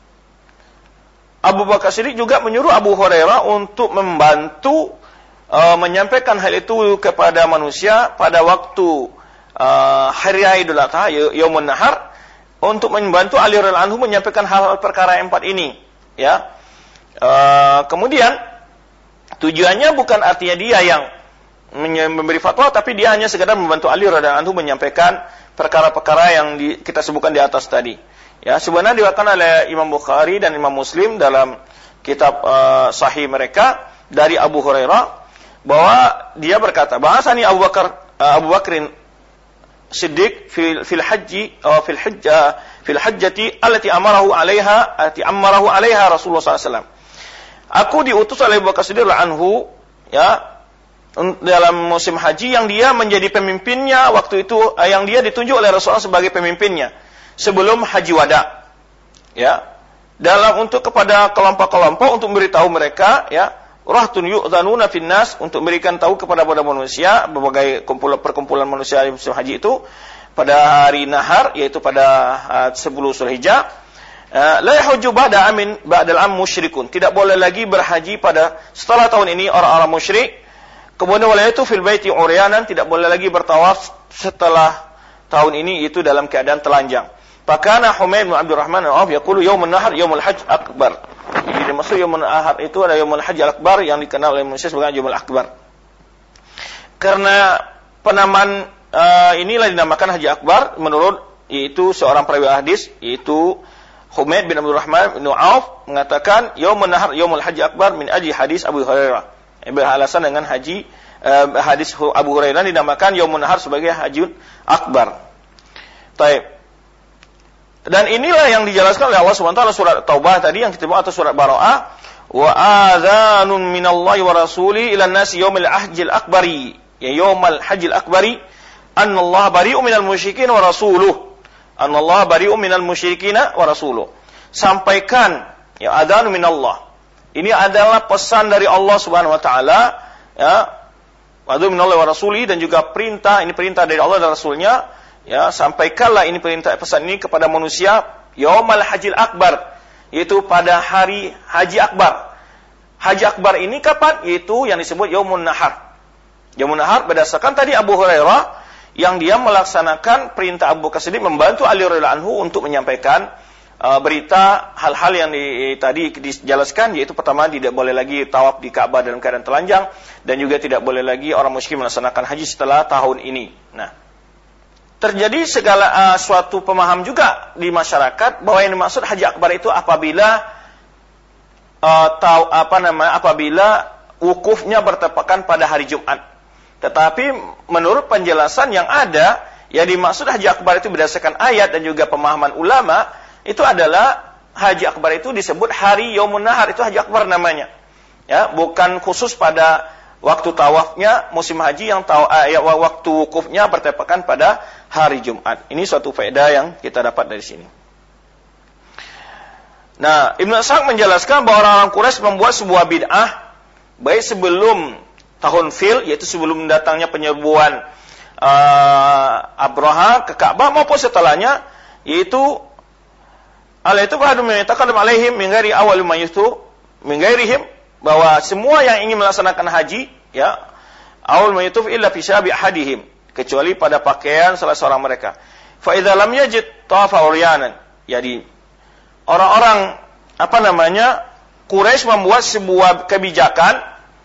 Speaker 1: Abu Bakar Siddiq juga menyuruh Abu Hurairah untuk membantu uh, menyampaikan hal itu kepada manusia pada waktu uh, hari raya Idul Adha, Yaumun Nahar, untuk membantu Ali radhiyallahu anhu menyampaikan hal-hal perkara yang empat ini, ya. Uh, kemudian tujuannya bukan artinya dia yang memberi fatwa, tapi dia hanya sekedar membantu Ali radhiyallahu anhu menyampaikan perkara-perkara yang di, kita sebutkan di atas tadi. Ya, sebenarnya diriwayatkan oleh Imam Bukhari dan Imam Muslim dalam kitab uh, sahih mereka dari Abu Hurairah, bahwa dia berkata, bahasani Abu Bakar uh, Abu Bakrin Siddiq fil fil haji atau fil hajjah fil hajjati allati amarahu 'alaiha allati amarahu 'alaiha Rasulullah sallallahu alaihi wasallam. Aku diutus oleh Abu Bakar Siddiq anhu, ya, dalam musim haji yang dia menjadi pemimpinnya waktu itu, yang dia ditunjuk oleh Rasulullah sebagai pemimpinnya sebelum haji wada, ya, dalam untuk kepada kelompok-kelompok untuk memberitahu mereka, ya, rahtun yu'dhanuna finnas, untuk memberikan tahu kepada pada manusia berbagai kumpulan perkumpulan manusia di musim haji itu pada hari nahar, yaitu pada uh, sepuluh Zulhijjah. uh, la yahujju ba'da amin ba'dal am musyrikun, tidak boleh lagi berhaji pada setelah tahun ini orang-orang musyrik. Kemudian wala itu fil baiti uryanan, tidak boleh lagi bertawaf setelah tahun ini itu dalam keadaan telanjang. Fakana Humaid bin Abdurrahman al-Auf yaqulu yaumul nahar yaumul hajj akbar. Jadi maksud yaumul nahar itu adalah yaumul hajj akbar yang dikenal oleh manusia sebagai yaumul akbar. Karena penamaan uh, inilah dinamakan haji akbar menurut yaitu seorang perawi hadis, yaitu Humaid bin Abdurrahman bin Auf mengatakan yaumul nahar yaumul hajj akbar min ajli hadis Abu Hurairah. Beralasan dengan haji uh, hadis Abu Hurairah dinamakan yaumul nahar sebagai haji akbar. Taib. Dan inilah yang dijelaskan oleh Allah Subhanahu wa taala surat Taubah tadi yang kita baca, atau surat Bara'ah, wa adzanun minallahi wa rasuli ila nasi yaumil hajjil akbari, ya yaumil hajjil akbari, annallaha bari'un minal musyrikin wa rasuluh, annallaha bari'un minal musyrikin wa rasuluh. Sampaikan, ya, adzanun minallah. Ini adalah pesan dari Allah Subhanahu wa taala, ya, adzanun minallahi wa rasuli, dan juga perintah, ini perintah dari Allah dan Rasulnya. Ya, sampaikanlah ini perintah pesan ini kepada manusia yaumal hajjil akbar, yaitu pada hari haji akbar. Haji akbar ini kapan? Yaitu yang disebut yaumun nahar. Yaumun nahar berdasarkan tadi Abu Hurairah yang dia melaksanakan perintah Abu Bakar Siddiq membantu Ali radhiyallahu anhu untuk menyampaikan uh, berita hal-hal yang di, tadi dijelaskan, yaitu pertama tidak boleh lagi tawaf di Ka'bah dalam keadaan telanjang, dan juga tidak boleh lagi orang musyrik melaksanakan haji setelah tahun ini. Nah, terjadi segala uh, suatu pemaham juga di masyarakat bahwa yang dimaksud haji akbar itu apabila uh, tahu apa namanya apabila wukufnya bertepakan pada hari Jumat. Tetapi menurut penjelasan yang ada, yang dimaksud haji akbar itu berdasarkan ayat dan juga pemahaman ulama, itu adalah haji akbar itu disebut hari Yaumun Nahar, itu haji akbar namanya. Ya, bukan khusus pada waktu tawafnya musim haji yang taw, eh, waktu wukufnya bertepakan pada hari Jumat. Ini suatu faedah yang kita dapat dari sini. Nah, Ibnu Ishaq menjelaskan bahwa orang-orang Quraisy membuat sebuah bid'ah baik sebelum tahun Fil, yaitu sebelum datangnya penyerbuan uh, Abraha ke Ka'bah, maupun setelahnya, yaitu alaitu fahadum yataqaddam alaihim min ghairi awal ma yustu min ghairihim, bahwa semua yang ingin melaksanakan haji, ya, awal ma yutuf illa fi syabi ahadihim, kecuali pada pakaian salah seorang mereka. Fa idza lam yajid tawafa uryanan. Jadi orang-orang apa namanya Quraisy membuat sebuah kebijakan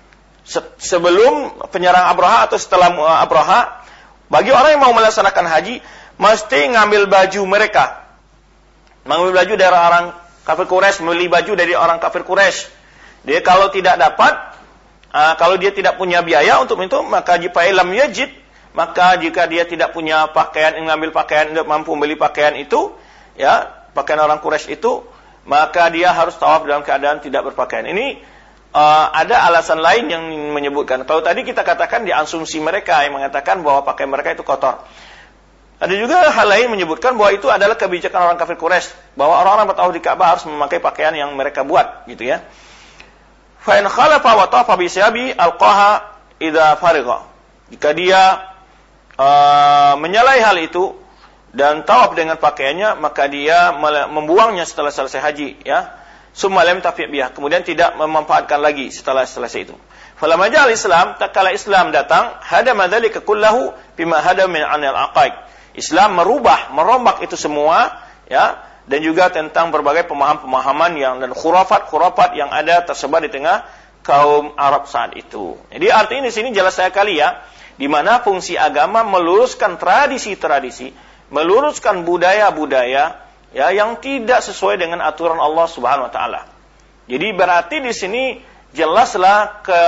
Speaker 1: sebelum penyerang Abraha atau setelah Abraha, bagi orang yang mau melaksanakan haji mesti ngambil baju mereka, mengambil baju dari orang kafir Quraisy, membeli baju dari orang kafir Quraisy. Dia kalau tidak dapat, uh, kalau dia tidak punya biaya untuk itu, maka jika lam yajid, maka jika dia tidak punya pakaian, mengambil pakaian, tidak mampu membeli pakaian itu, ya, pakaian orang Quraisy itu, maka dia harus tawaf dalam keadaan tidak berpakaian. Ini uh, ada alasan lain yang menyebutkan. Kalau tadi kita katakan di asumsi mereka yang mengatakan bahwa pakaian mereka itu kotor. Ada juga hal lain menyebutkan bahwa itu adalah kebijakan orang kafir Quraisy, bahwa orang-orang bertawaf di Ka'bah harus memakai pakaian yang mereka buat, gitu ya. Fa in khalafa wa tawafa bi siyabi alqaha idza farigha. Jika dia uh, menyalahi hal itu dan tawaf dengan pakaiannya, maka dia membuangnya setelah selesai haji, ya. Summa lam tafi' biha, kemudian tidak memanfaatkan lagi setelah selesai itu. Falamma ja'al Islam, tatkala Islam datang, hadama dzalika kullahu bima hadama min 'anil aqaid. Islam merubah, merombak itu semua, ya, dan juga tentang berbagai pemahaman-pemahaman yang dan khurafat-khurafat yang ada tersebar di tengah kaum Arab saat itu. Jadi artinya di sini jelas sekali, ya, di mana fungsi agama meluruskan tradisi-tradisi, meluruskan budaya-budaya, ya, yang tidak sesuai dengan aturan Allah Subhanahu wa taala. Jadi berarti di sini jelaslah ke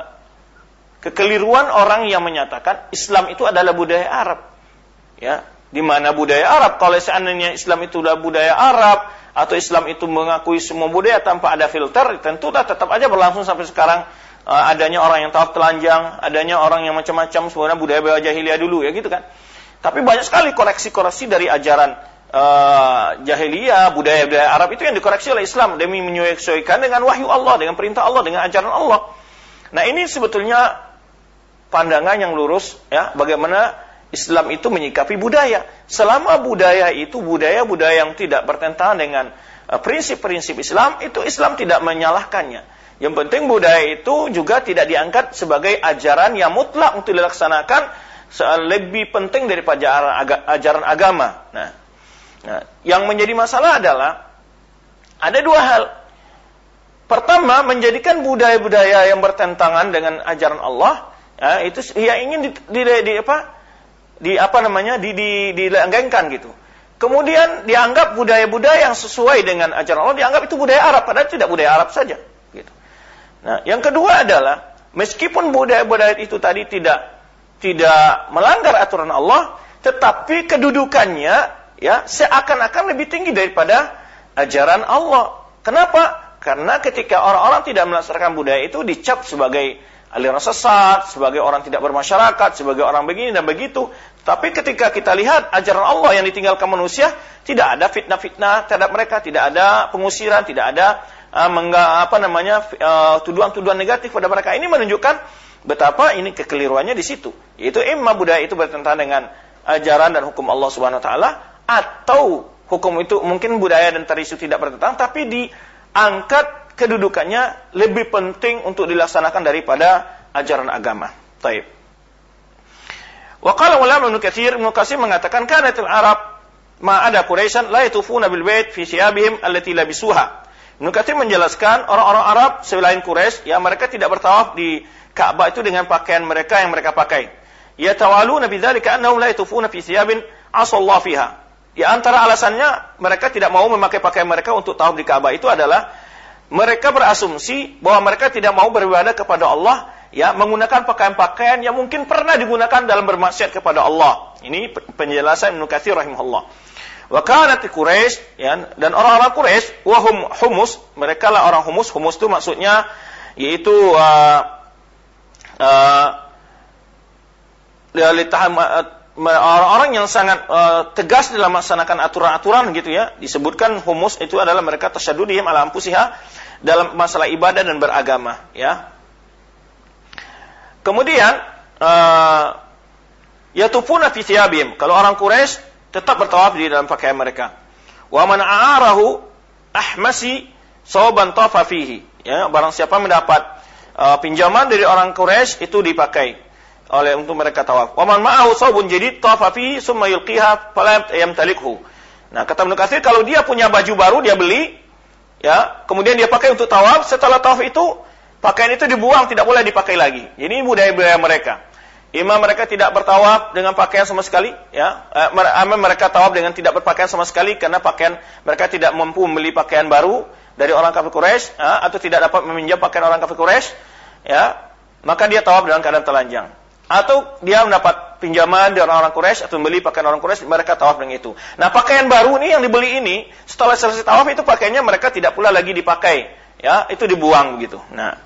Speaker 1: kekeliruan orang yang menyatakan Islam itu adalah budaya Arab. Ya, di mana budaya Arab, kalau seandainya Islam itu adalah budaya Arab atau Islam itu mengakui semua budaya tanpa ada filter, tentu tetap aja berlangsung sampai sekarang. Uh, adanya orang yang tawaf telanjang, adanya orang yang macam-macam, sebenarnya budaya-budaya jahiliyah dulu, ya gitu kan. Tapi banyak sekali koreksi-koreksi dari ajaran uh, jahiliyah, budaya-budaya Arab itu yang dikoreksi oleh Islam demi menyesuaikan dengan wahyu Allah, dengan perintah Allah, dengan ajaran Allah. Nah, ini sebetulnya pandangan yang lurus, ya, bagaimana Islam itu menyikapi budaya. Selama budaya itu budaya-budaya yang tidak bertentangan dengan uh, prinsip-prinsip Islam, itu Islam tidak menyalahkannya. Yang penting budaya itu juga tidak diangkat sebagai ajaran yang mutlak untuk dilaksanakan, lebih penting daripada ajaran agama. Nah, nah, yang menjadi masalah adalah ada dua hal. Pertama, menjadikan budaya-budaya yang bertentangan dengan ajaran Allah, ya, itu ya ingin di, di, di apa? di apa namanya di di dilanggengkan gitu. Kemudian dianggap budaya-budaya yang sesuai dengan ajaran Allah dianggap itu budaya Arab, padahal tidak budaya Arab saja gitu. Nah, yang kedua adalah meskipun budaya-budaya itu tadi tidak tidak melanggar aturan Allah, tetapi kedudukannya, ya, seakan-akan lebih tinggi daripada ajaran Allah. Kenapa? Karena ketika orang-orang tidak melaksanakan budaya itu dicap sebagai aliran sesat, sebagai orang tidak bermasyarakat, sebagai orang begini dan begitu. Tapi ketika kita lihat ajaran Allah yang ditinggalkan manusia, tidak ada fitnah-fitnah terhadap mereka, tidak ada pengusiran, tidak ada uh, mengga, apa namanya uh, tuduhan-tuduhan negatif pada mereka. Ini menunjukkan betapa ini kekeliruannya di situ. Yaitu imma budaya itu bertentangan dengan ajaran dan hukum Allah Subhanahu wa taala, atau hukum itu mungkin budaya dan tradisi tidak bertentangan, tapi diangkat kedudukannya lebih penting untuk dilaksanakan daripada ajaran agama. Taib. Wa qala ulama Ibnu Katsir, Ibnu Katsir mengatakan kanatil Arab ma ada Quraisyan la yatufuna bil bait fi thiyabihim allati labisuha. Ibnu Katsir menjelaskan orang-orang Arab selain Quraisy, ya, mereka tidak bertawaf di Ka'bah itu dengan pakaian mereka yang mereka pakai. Ya tawaluna bidzalika annahum la yatufuna fi thiyabin asallahu fiha. Di antara alasannya mereka tidak mau memakai pakaian mereka untuk tawaf di Ka'bah itu adalah mereka berasumsi bahwa mereka tidak mau beribadah kepada Allah, ya, menggunakan pakaian-pakaian yang mungkin pernah digunakan dalam bermaksiat kepada Allah. Ini penjelasan Ibnu Katsir rahimahullah. Wa kanat Quraisy, ya, dan orang-orang Quraisy wahum humus, mereka lah orang humus. Humus itu maksudnya yaitu uh, uh, orang-orang yang sangat uh, tegas dalam melaksanakan aturan-aturan gitu ya. Disebutkan humus itu adalah mereka tasyaddudihim ala anfusiha dalam masalah ibadah dan beragama, ya. Kemudian uh, yatufuna fi thiyabihim, kalau orang Quraisy tetap bertawaf di dalam pakaian mereka. Wa man a'arahu ahmasi sauban tafa fihi, ya, barang siapa mendapat uh, pinjaman dari orang Quraisy itu dipakai oleh untuk mereka tawaf. Wa man ma'ahu saubun jadid tafa fihi summa yulqiha fala yamtalikhu. Nah, kata Ibnu Katsir, kalau dia punya baju baru dia beli, ya, kemudian dia pakai untuk tawaf, setelah tawaf itu pakaian itu dibuang, tidak boleh dipakai lagi. Jadi ini budaya-budaya mereka. Imam mereka tidak bertawaf dengan pakaian sama sekali, ya. Eh, mereka tawaf dengan tidak berpakaian sama sekali karena pakaian mereka tidak mampu membeli pakaian baru dari orang kafir Quraisy, ya, atau tidak dapat meminjam pakaian orang kafir Quraisy, ya. Maka dia tawaf dalam keadaan telanjang. Atau dia mendapat pinjaman dari orang-orang Quraisy atau membeli pakaian orang Quraisy, mereka tawaf dengan itu. Nah, pakaian baru ini yang dibeli ini setelah selesai tawaf itu pakaiannya mereka tidak pula lagi dipakai, ya, itu dibuang begitu. Nah,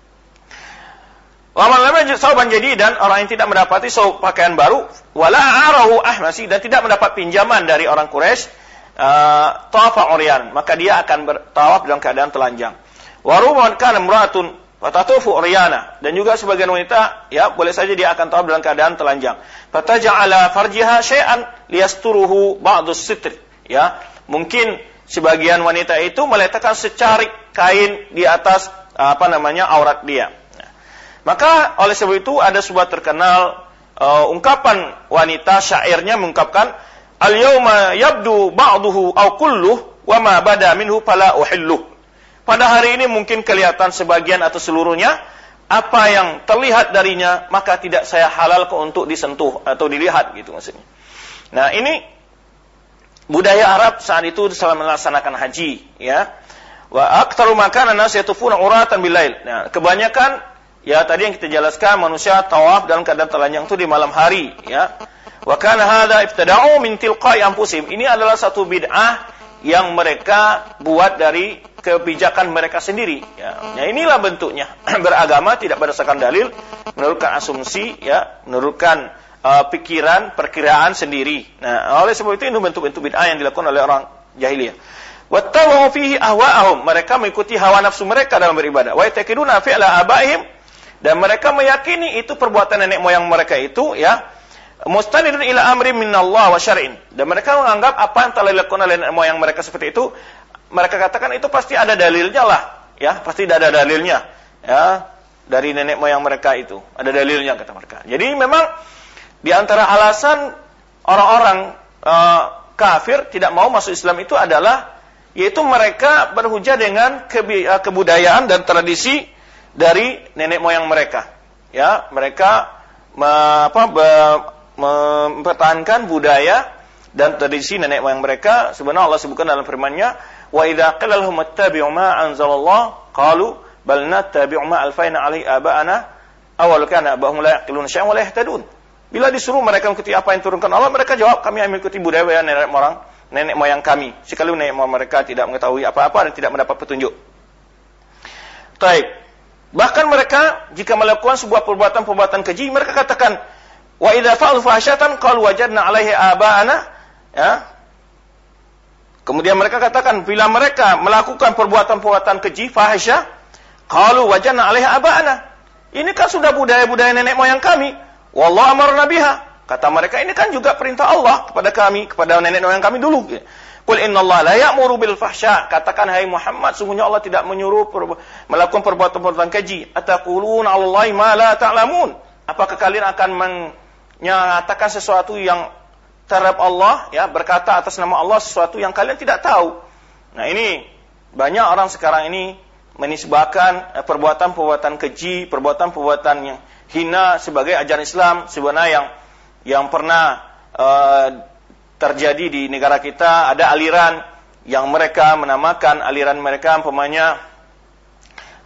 Speaker 1: waman lam yajid sauban jadidan, orang yang tidak mendapati saub pakaian baru, wala arahu ahmasi, dan tidak mendapat pinjaman dari orang Quraisy, uh, tawafa uryan, maka dia akan bertawaf dalam keadaan telanjang. Wa ruman kana imra'atun fatatufu uryana, dan juga sebagian wanita, ya, boleh saja dia akan tawaf dalam keadaan telanjang. Fataja'ala farjiha syai'an liyasturuhu ba'dus sitr, ya, mungkin sebagian wanita itu meletakkan secarik kain di atas apa namanya aurat dia. Maka oleh sebab itu ada sebuah terkenal uh, ungkapan wanita, syairnya mengungkapkan al-yauma yabdu ba'duhu aw kulluh wa ma bada minhu fala uhillu. Pada hari ini mungkin kelihatan sebagian atau seluruhnya, apa yang terlihat darinya maka tidak saya halalkan untuk disentuh atau dilihat, gitu maksudnya. Nah, ini budaya Arab saat itu dalam melaksanakan haji, ya. Wa aktsaru ma kana an-nas yatufuna uratan bil-lail. Nah, kebanyakan, ya, tadi yang kita jelaskan, manusia tawaf dalam keadaan telanjang itu di malam hari, ya. Wa kana hadza ibtada'u min tilqa'i anfusihim. Ini adalah satu bid'ah yang mereka buat dari kebijakan mereka sendiri, ya. Nah, inilah bentuknya beragama tidak berdasarkan dalil, menurutkan asumsi, ya, menurutkan uh, pikiran, perkiraan sendiri. Nah, oleh sebab itu ini bentuk-bentuk bid'ah yang dilakukan oleh orang jahiliyah. Wattawu fihi ahwa'ahum, mereka mengikuti hawa nafsu mereka dalam beribadah. Wa yataqiduna fi'la abaihim, dan mereka meyakini itu perbuatan nenek moyang mereka itu, ya, mustanidun ila amri minallah wa syar'in, dan mereka menganggap apa yang telah dilakukan oleh nenek moyang mereka seperti itu, mereka katakan itu pasti ada dalilnya lah, ya, pasti ada dalilnya, ya, dari nenek moyang mereka itu ada dalilnya, kata mereka. Jadi memang di antara alasan orang-orang uh, kafir tidak mau masuk Islam itu adalah yaitu mereka berhujah dengan kebi- uh, kebudayaan dan tradisi dari nenek moyang mereka, ya, mereka me, apa, be, mempertahankan budaya dan tradisi nenek moyang mereka. Sebenarnya Allah sebutkan dalam firman-Nya, wa idza qila lahum ittabi'u ma anzalallah qalu bal nattabi'u ma alfayna 'alaihi aba'ana aw kana abahum la yaqiluna syai'an wa la yahtadun. Bila disuruh mereka mengikuti apa yang turunkan Allah, mereka jawab, kami mengikuti budaya nenek moyang nenek moyang kami, sekali nenek moyang mereka tidak mengetahui apa-apa dan tidak mendapat petunjuk. Baik. Bahkan mereka jika melakukan sebuah perbuatan-perbuatan keji, mereka katakan, wa idza fa'alu fahsyatan qalu wajadna 'alaihi aba'ana, ya. Kemudian mereka katakan, bila mereka melakukan perbuatan-perbuatan keji, fahisyah, qalu wajadna 'alaihi aba'ana. Ini kan sudah budaya-budaya nenek moyang kami. Wallahu amarna biha. Kata mereka, ini kan juga perintah Allah kepada kami, kepada nenek moyang kami dulu. Qul innallaha la ya'muru bil fahsya. Katakan, hai Muhammad, sungguhnya Allah tidak menyuruh perbu- melakukan perbuatan-perbuatan keji. Ataquluna 'alallahi ma la ta'lamun. Apakah kalian akan menyatakan sesuatu yang terhadap Allah, ya, berkata atas nama Allah sesuatu yang kalian tidak tahu. Nah, ini banyak orang sekarang ini menisbahkan eh, perbuatan-perbuatan keji, perbuatan-perbuatan yang hina sebagai ajaran Islam. Sebenarnya yang yang pernah eh, terjadi di negara kita, ada aliran yang mereka menamakan aliran mereka umpamanya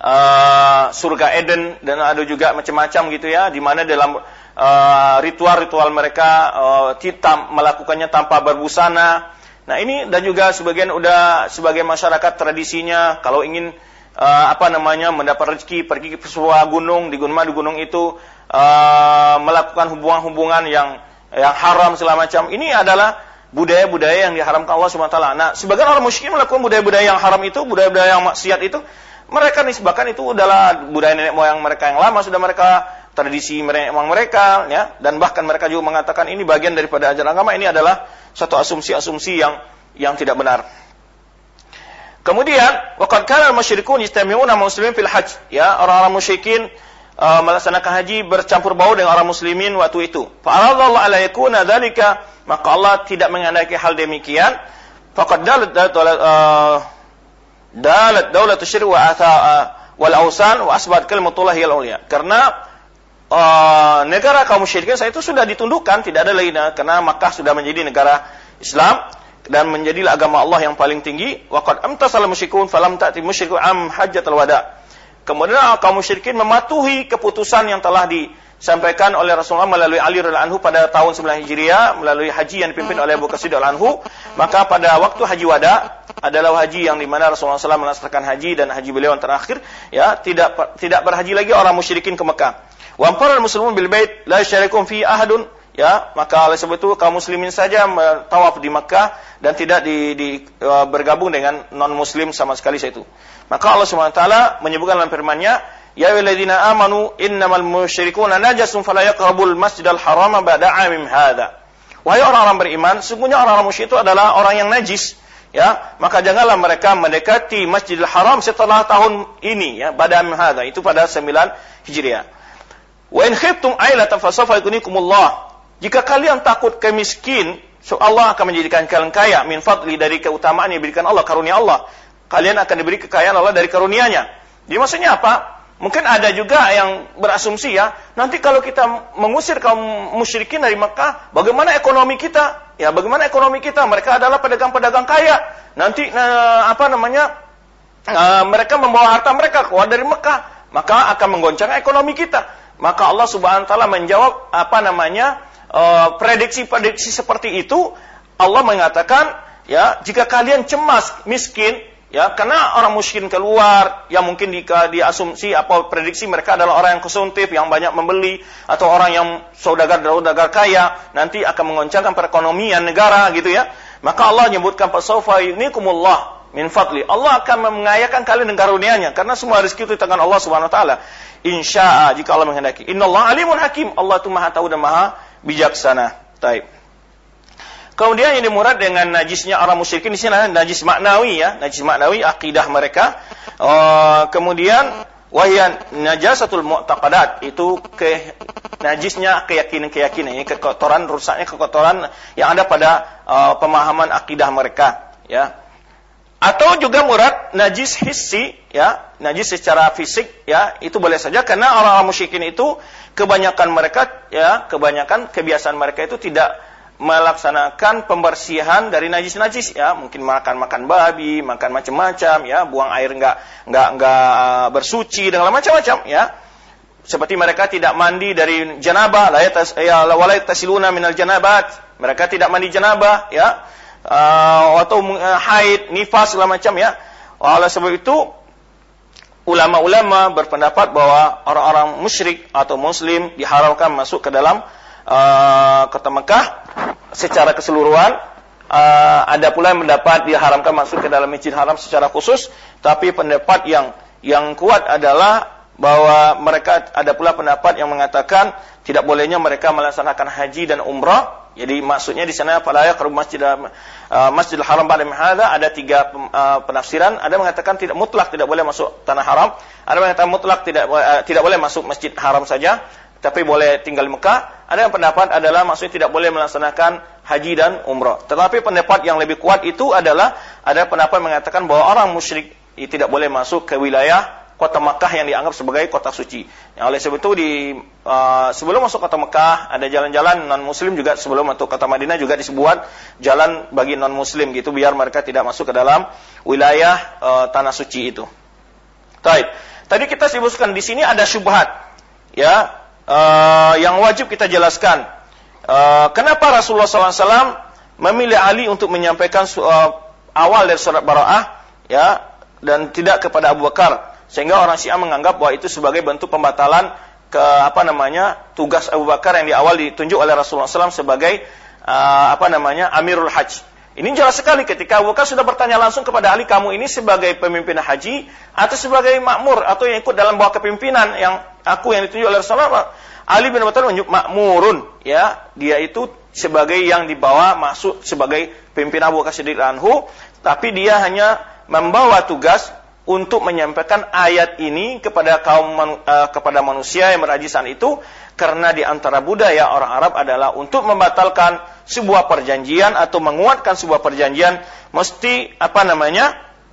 Speaker 1: uh, surga Eden, dan ada juga macam-macam gitu ya, di mana dalam uh, ritual-ritual mereka uh, kita melakukannya tanpa berbusana. Nah ini, dan juga sebagian udah sebagai masyarakat tradisinya kalau ingin uh, apa namanya mendapat rezeki pergi ke sebuah gunung, di gunung di gunung itu uh, melakukan hubungan-hubungan yang yang haram segala macam. Ini adalah budaya-budaya yang diharamkan Allah subhanahu wa taala. Nah, sebagian orang musyrikin melakukan budaya-budaya yang haram itu, budaya-budaya yang maksiat itu, mereka nisbahkan itu adalah budaya nenek moyang mereka yang lama, sudah mereka tradisi nenek moyang mereka, ya, dan bahkan mereka juga mengatakan ini bagian daripada ajaran agama. Ini adalah suatu asumsi-asumsi yang yang tidak benar. Kemudian, waqad kana al-musyrikun yastami'una muslimin fil hajj, ya, orang-orang musyrikin uh, melaksanakan haji bercampur baur dengan orang muslimin waktu itu. Fa aradallahu ala yakuna dzalika, maka Allah tidak menghendaki hal demikian. Faqad dalat dalat uh, dalat daulatu syirk wa atha uh, wal awsan wa asbat kalimatullah hiyal ulya. Karena uh, negara kaum musyrikin saat itu sudah ditundukkan, tidak ada lagi, karena Makkah sudah menjadi negara Islam dan menjadi agama Allah yang paling tinggi. Wa qad amtasal musyrikun falam ta'ti musyriku am hajjatul wada. Kemudian kaum musyrikin mematuhi keputusan yang telah disampaikan oleh Rasulullah melalui Ali radhiyallahu anhu pada tahun sembilan Hijriah, melalui haji yang dipimpin oleh Abu Bakar Siddiq radhiyallahu anhu. Maka pada waktu haji wada adalah haji yang dimana Rasulullah shallallahu alaihi wasallam melaksanakan haji, dan haji beliau yang terakhir, ya, tidak tidak berhaji lagi orang musyrikin ke Mekah. Wa amqara al-muslimun bil bait la yusyrikum fi ahadun, ya, maka oleh sebab itu kaum muslimin saja tawaf di Mekah dan tidak di, di uh, bergabung dengan non muslim sama sekali saat itu. Maka Allah Subhanahu wa taala menyebutkan dalam firman-Nya, ya ayyuhalladzina amanu innamal musyrikuuna najasun fala yaqrabul masjidal harama ba'da 'amim hadza. Wahai orang-orang beriman, sesungguhnya orang-orang musyrik itu adalah orang yang najis, ya, maka janganlah mereka mendekati Masjidil Haram setelah tahun ini, ya, ba'da 'amim hadza, itu pada sembilan Hijriah. Wa in khiftum ailatan fasawfa yugnikumullah. Jika kalian takut kemiskin, so Allah akan menjadikan kalian kaya min fadli, dari keutamaan yang diberikan Allah, karunia Allah. Kalian akan diberi kekayaan Allah dari karunia-Nya. Jadi maksudnya apa? Mungkin ada juga yang berasumsi, ya, nanti kalau kita mengusir kaum musyrikin dari Mekah, bagaimana ekonomi kita? Ya, bagaimana ekonomi kita? Mereka adalah pedagang-pedagang kaya. Nanti uh, apa namanya? Uh, mereka membawa harta mereka keluar dari Mekah, maka akan menggoncang ekonomi kita. Maka Allah Subhanahu wa taala menjawab apa namanya? Uh, prediksi-prediksi seperti itu. Allah mengatakan, ya, jika kalian cemas miskin, ya, karena orang musyrikin keluar, yang mungkin di, diasumsi apa prediksi mereka adalah orang yang konsumtif, yang banyak membeli, atau orang yang saudagar-saudagar kaya, nanti akan mengoncangkan perekonomian negara, gitu ya. Maka Allah menyebutkan fasawfa yugnikumullah min fadli. Allah akan mengayakan kalian dengan karunia-Nya, karena semua rezeki itu di tangan Allah Subhanahu wa taala. Insya'a, jika Allah menghendaki. Innallaha alimun hakim. Allah itu Maha tahu dan Maha bijaksana. Taib. Kemudian yang dimurad dengan najisnya orang musyrikin di sini adalah najis maknawi, ya, najis maknawi akidah mereka. Uh, kemudian wahyan najasatul mu'taqadat, itu ke najisnya keyakinan-keyakinan, ini kekotoran, rusaknya kekotoran yang ada pada uh, pemahaman akidah mereka, ya. Atau juga murad najis hissi, ya, najis secara fisik, ya, itu boleh saja karena orang-orang musyrikin itu kebanyakan mereka, ya, kebanyakan kebiasaan mereka itu tidak melaksanakan pembersihan dari najis-najis, ya, mungkin makan-makan babi, makan macam-macam, ya, buang air enggak enggak enggak bersuci dengan macam-macam, ya. Seperti mereka tidak mandi dari janabah, la yatas ya wala tasiluna minal janabat. Mereka tidak mandi janabah, ya. Uh, atau uh, haid, nifas segala macam, ya. Oleh sebab itu ulama-ulama berpendapat bahwa orang-orang musyrik atau muslim diharamkan masuk ke dalam uh, kota Mekah secara keseluruhan. Uh, ada pula yang mendapat diharamkan masuk ke dalam Masjid Haram secara khusus, tapi pendapat yang yang kuat adalah bahwa mereka, ada pula pendapat yang mengatakan tidak bolehnya mereka melaksanakan haji dan umrah. Jadi maksudnya di sana fala yaqrab masjid uh, Masjidil Haram ba'da hadza, ada tiga uh, penafsiran. Ada mengatakan tidak mutlak tidak boleh masuk tanah haram, ada mengatakan mutlak tidak uh, tidak boleh masuk Masjid Haram saja, tapi boleh tinggal di Mekah. Ada yang pendapat adalah maksudnya tidak boleh melaksanakan haji dan umrah. Tetapi pendapat yang lebih kuat itu adalah ada pendapat mengatakan bahwa orang musyrik tidak boleh masuk ke wilayah kota Mekah yang dianggap sebagai kota suci. Yang oleh sebab itu di uh, sebelum masuk kota Mekah ada jalan-jalan non muslim juga, sebelum masuk kota Madinah juga disebuat jalan bagi non muslim gitu, biar mereka tidak masuk ke dalam wilayah uh, tanah suci itu. Baik. Tadi kita sebutkan di sini ada syubhat, ya, uh, yang wajib kita jelaskan. Uh, kenapa Rasulullah shallallahu alaihi wasallam memilih Ali untuk menyampaikan uh, awal dari surat Bara'ah, ya, dan tidak kepada Abu Bakar, sehingga orang Syiah menganggap bahwa itu sebagai bentuk pembatalan ke apa namanya tugas Abu Bakar yang di awal ditunjuk oleh Rasulullah shallallahu alaihi wasallam sebagai uh, apa namanya Amirul Hajj. Ini jelas sekali ketika Abu Bakar sudah bertanya langsung kepada Ali, kamu ini sebagai pemimpin haji atau sebagai makmur atau yang ikut dalam bawah kepimpinan yang aku yang ditunjuk oleh Rasulullah. Ali bin Abi Thalib menunjuk makmurun, ya, dia itu sebagai yang dibawa masuk sebagai pimpinan Abu Bakar Siddiq anhu, tapi dia hanya membawa tugas untuk menyampaikan ayat ini kepada kaum manu, uh, kepada manusia yang berajisan itu, karena di antara budaya orang Arab adalah untuk membatalkan sebuah perjanjian atau menguatkan sebuah perjanjian mesti apa namanya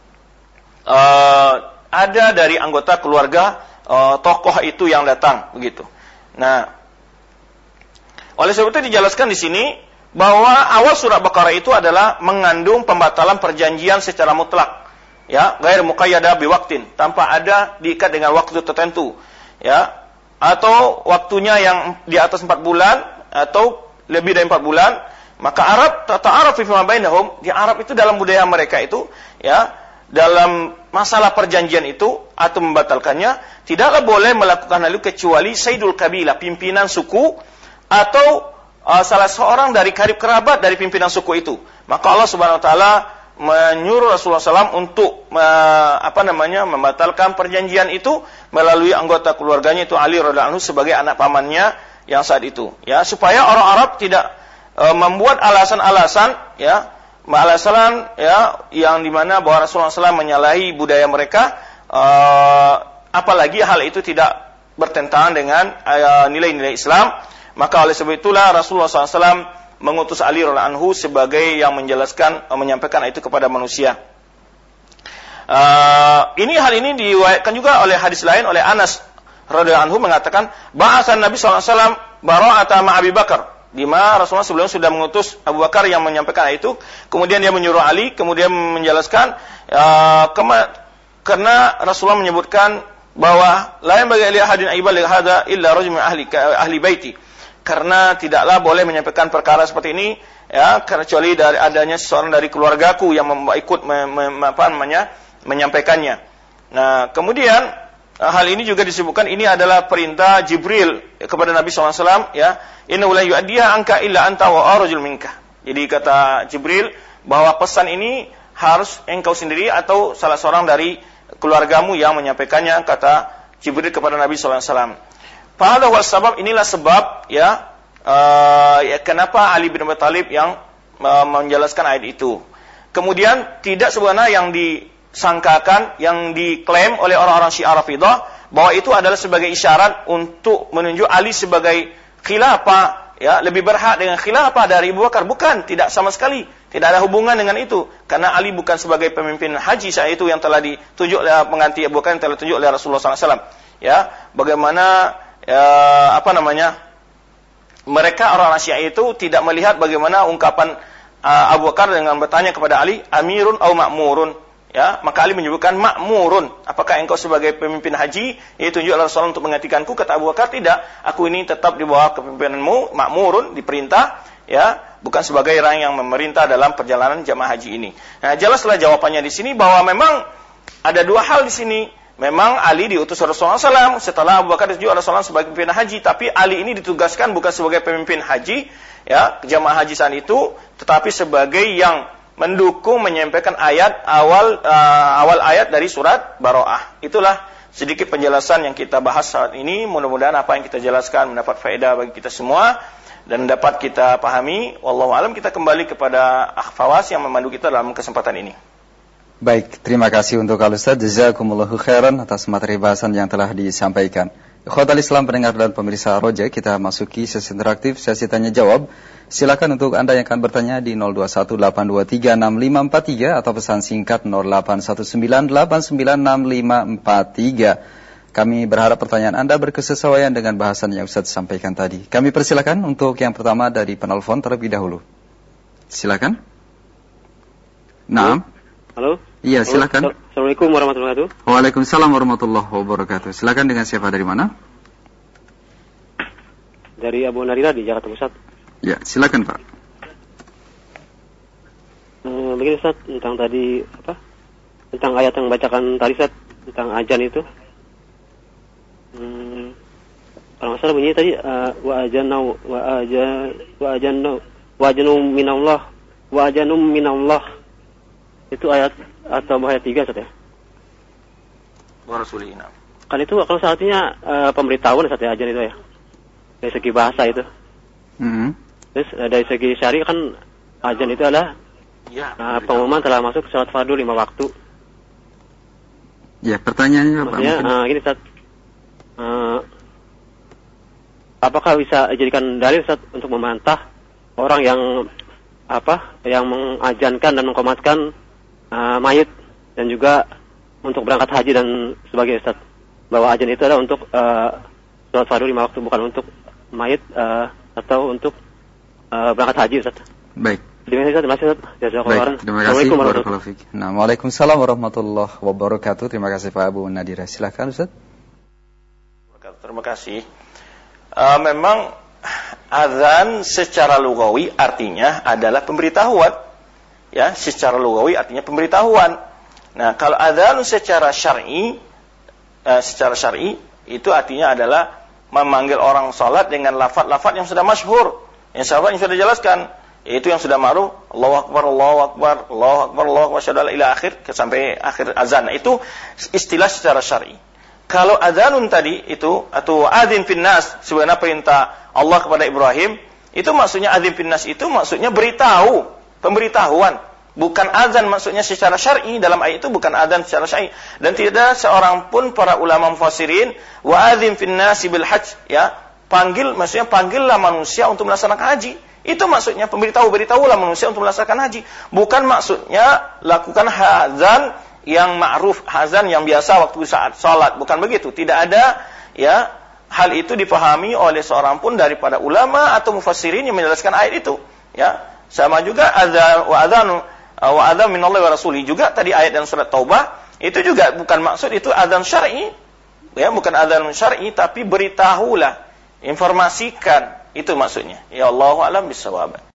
Speaker 1: uh, ada dari anggota keluarga uh, tokoh itu yang datang begitu. Nah, oleh sebab itu dijelaskan di sini bahwa awal surat Baqarah itu adalah mengandung pembatalan perjanjian secara mutlak. Ya, ghair muqayyada biwaqtin, tanpa ada diikat dengan waktu tertentu, ya, atau waktunya yang di atas empat bulan atau lebih dari empat bulan. Maka Arab ta'aruf fi ma bainahum, di Arab itu dalam budaya mereka itu, ya, dalam masalah perjanjian itu atau membatalkannya tidaklah boleh melakukan hal itu kecuali sayyidul kabilah, pimpinan suku, atau uh, salah seorang dari karib kerabat dari pimpinan suku itu. Maka Allah Subhanahu wa taala menyuruh Rasulullah shallallahu alaihi wasallam untuk me, apa namanya membatalkan perjanjian itu melalui anggota keluarganya itu Ali radhiyallahu anhu sebagai anak pamannya yang saat itu, ya, supaya orang Arab tidak e, membuat alasan-alasan, ya, alasan ya yang dimana bahwa Rasulullah shallallahu alaihi wasallam menyalahi budaya mereka, e, apalagi hal itu tidak bertentangan dengan e, nilai-nilai Islam. Maka oleh sebab itulah Rasulullah shallallahu alaihi wasallam mengutus Ali radhiyallahu anhu sebagai yang menjelaskan, menyampaikan itu kepada manusia. Uh, ini hal ini diriwayatkan juga oleh hadis lain oleh Anas radhiyallahu anhu mengatakan, ba'atsan Nabi sallallahu alaihi wasallam bara'ata ma Abi Bakar, di mana Rasulullah sebelumnya sudah mengutus Abu Bakar yang menyampaikan itu, kemudian dia menyuruh Ali, kemudian menjelaskan uh, kema- karena Rasulullah menyebutkan bahwa la yanbaghi li ahadin ayyubal hadza illa rajulun min ahli ahli baiti, karena tidaklah boleh menyampaikan perkara seperti ini, ya, kecuali dari adanya seseorang dari keluargaku yang mem- ikut me- me- apa namanya menyampaikannya. Nah, kemudian hal ini juga disebutkan ini adalah perintah Jibril kepada Nabi sallallahu alaihi wasallam, ya, innahu la yu'addiha anka illa anta wa rajul minka. Jadi kata Jibril bahwa pesan ini harus engkau sendiri atau salah seorang dari keluargamu yang menyampaikannya, kata Jibril kepada Nabi sallallahu alaihi wasallam. Fahadha huwa sabab, inilah sebab, ya, uh, ya kenapa Ali bin Abi Thalib yang uh, menjelaskan ayat itu. Kemudian tidak sebenarnya yang disangkakan, yang diklaim oleh orang-orang Syiah Rafidhah bahwa itu adalah sebagai isyarat untuk menunjuk Ali sebagai khilafah, ya, lebih berhak dengan khilafah dari Abu Bakar. Bukan, tidak sama sekali, tidak ada hubungan dengan itu. Karena Ali bukan sebagai pemimpin haji saat itu yang telah ditunjuk oleh pengganti Abu Bakar yang telah ditunjuk oleh Rasulullah sallallahu alaihi wasallam. Ya, bagaimana ya, apa namanya mereka orang Syiah itu tidak melihat bagaimana ungkapan uh, Abu Bakar dengan bertanya kepada Ali, amirun au makmurun, ya, maka Ali menyebutkan makmurun, apakah engkau sebagai pemimpin haji yang ditunjuk oleh Rasulullah untuk menggantikanku? Kata Abu Bakar, tidak, aku ini tetap di bawah kepemimpinanmu, makmurun, diperintah, ya, bukan sebagai orang yang memerintah dalam perjalanan jamaah haji ini. Nah, jelaslah jawabannya di sini bahwa memang ada dua hal di sini. Memang Ali diutus Rasulullah sallallahu alaihi wasallam setelah Abu Bakar ditunjuk Rasulullah sebagai pemimpin haji, tapi Ali ini ditugaskan bukan sebagai pemimpin haji, ya, jamaah haji saat itu, tetapi sebagai yang mendukung menyampaikan ayat awal uh, awal ayat dari surat Bara'ah. Itulah sedikit penjelasan yang kita bahas saat ini. Mudah-mudahan apa yang kita jelaskan mendapat faedah bagi kita semua dan dapat kita pahami. Wallahu a'lam. Kita kembali kepada Akh Fawaz yang memandu kita dalam kesempatan ini.
Speaker 2: Baik, terima kasih untuk Al-Ustaz. Jazakumullahu khairan atas materi bahasan yang telah disampaikan. Ikhwatal Islam pendengar dan pemirsa Roja, kita masuki sesi interaktif, sesi tanya jawab. Silakan untuk Anda yang akan bertanya di nol dua satu delapan dua tiga enam lima empat tiga atau pesan singkat nol delapan satu sembilan delapan sembilan enam lima empat tiga. Kami berharap pertanyaan Anda berkesesuaian dengan bahasan yang Ustaz sampaikan tadi. Kami persilakan untuk yang pertama dari penelpon terlebih dahulu. Silakan. Naam.
Speaker 3: Halo.
Speaker 2: Iya, silakan.
Speaker 3: Assalamualaikum warahmatullahi wabarakatuh.
Speaker 2: Waalaikumsalam warahmatullahi wabarakatuh. Silakan, dengan siapa, dari mana?
Speaker 3: Dari Abu Narira di Jakarta Pusat.
Speaker 2: Ya, silakan Pak.
Speaker 3: Hmm, begini Ustaz, tentang tadi apa? Tentang ayat yang bacakan tadi Ustaz, tentang ajan itu. Hmm, kalau nggak salah bunyinya tadi uh, wa ajanau wa ajan wa ajanau wa ajanum minallah wa ajanum minallah. Itu ayat atau ayat tiga Ustaz ya?
Speaker 1: Wa rasulina.
Speaker 3: Kan itu kalau artinya uh, pemberitahuan Ustaz ya, ajan itu ya. Dari segi bahasa itu.
Speaker 2: Mm-hmm.
Speaker 3: Terus uh, dari segi syari kan ajan itu adalah
Speaker 1: ya,
Speaker 3: uh, pengumuman telah masuk salat fardu lima waktu.
Speaker 2: Ya, pertanyaannya Pak.
Speaker 3: Maksudnya uh, gini Ustaz. Uh, apakah bisa dijadikan dalil Ustaz untuk membantah orang yang apa yang mengajankan dan mengkomatkan uh, mayit dan juga untuk berangkat haji dan sebagainya Ustaz, bahwa ajan itu adalah untuk uh, salat fardu lima waktu, bukan untuk mayit uh, atau untuk uh, berangkat haji Ustaz.
Speaker 2: Baik.
Speaker 3: Terima kasih Ustaz. Terima kasih Ustaz.
Speaker 2: Baik, terima kasih. Barakallahu fiik. Nah, Waalaikumsalam warahmatullahi wabarakatuh. Terima kasih Pak Abu Nadira. Silakan Ustaz.
Speaker 1: Terima kasih. Uh, memang azan secara lugawi artinya adalah pemberitahuan. Ya, secara lugawi artinya pemberitahuan. Nah, kalau azan secara syar'i, uh, secara syar'i itu artinya adalah memanggil orang salat dengan lafaz-lafaz yang sudah masyhur, yang sahabat yang sudah dijelaskan, yaitu yang sudah ma'ruf, Allahu akbar, Allahu akbar, Allahu akbar, Allahu akbar, syahadu ila akhir sampai akhir azan. Nah, itu istilah secara syar'i. Kalau adzanun tadi itu atau adzin finnas sebagaimana perintah Allah kepada Ibrahim, itu maksudnya adzin finnas itu maksudnya beritahu, pemberitahuan. Bukan adzan maksudnya secara syar'i, dalam ayat itu bukan adzan secara syar'i, dan tidak seorang pun para ulama mufassirin wa adzin finnas bil hajj, ya, panggil maksudnya panggillah manusia untuk melaksanakan haji. Itu maksudnya pemberitahu, beritahulah manusia untuk melaksanakan haji. Bukan maksudnya lakukan adzan yang ma'ruf, azan yang biasa waktu saat salat, bukan begitu. Tidak ada ya hal itu dipahami oleh seorang pun daripada ulama atau mufassirin yang menjelaskan ayat itu. Ya, sama juga adzan wa adzanu wa adzan minallahi wa rasuli juga tadi ayat dan surat Taubah itu juga bukan maksud itu adzan syar'i. Ya, bukan adzan syar'i tapi beritahulah, informasikan, itu maksudnya. Ya Allahu a'lam bissawab.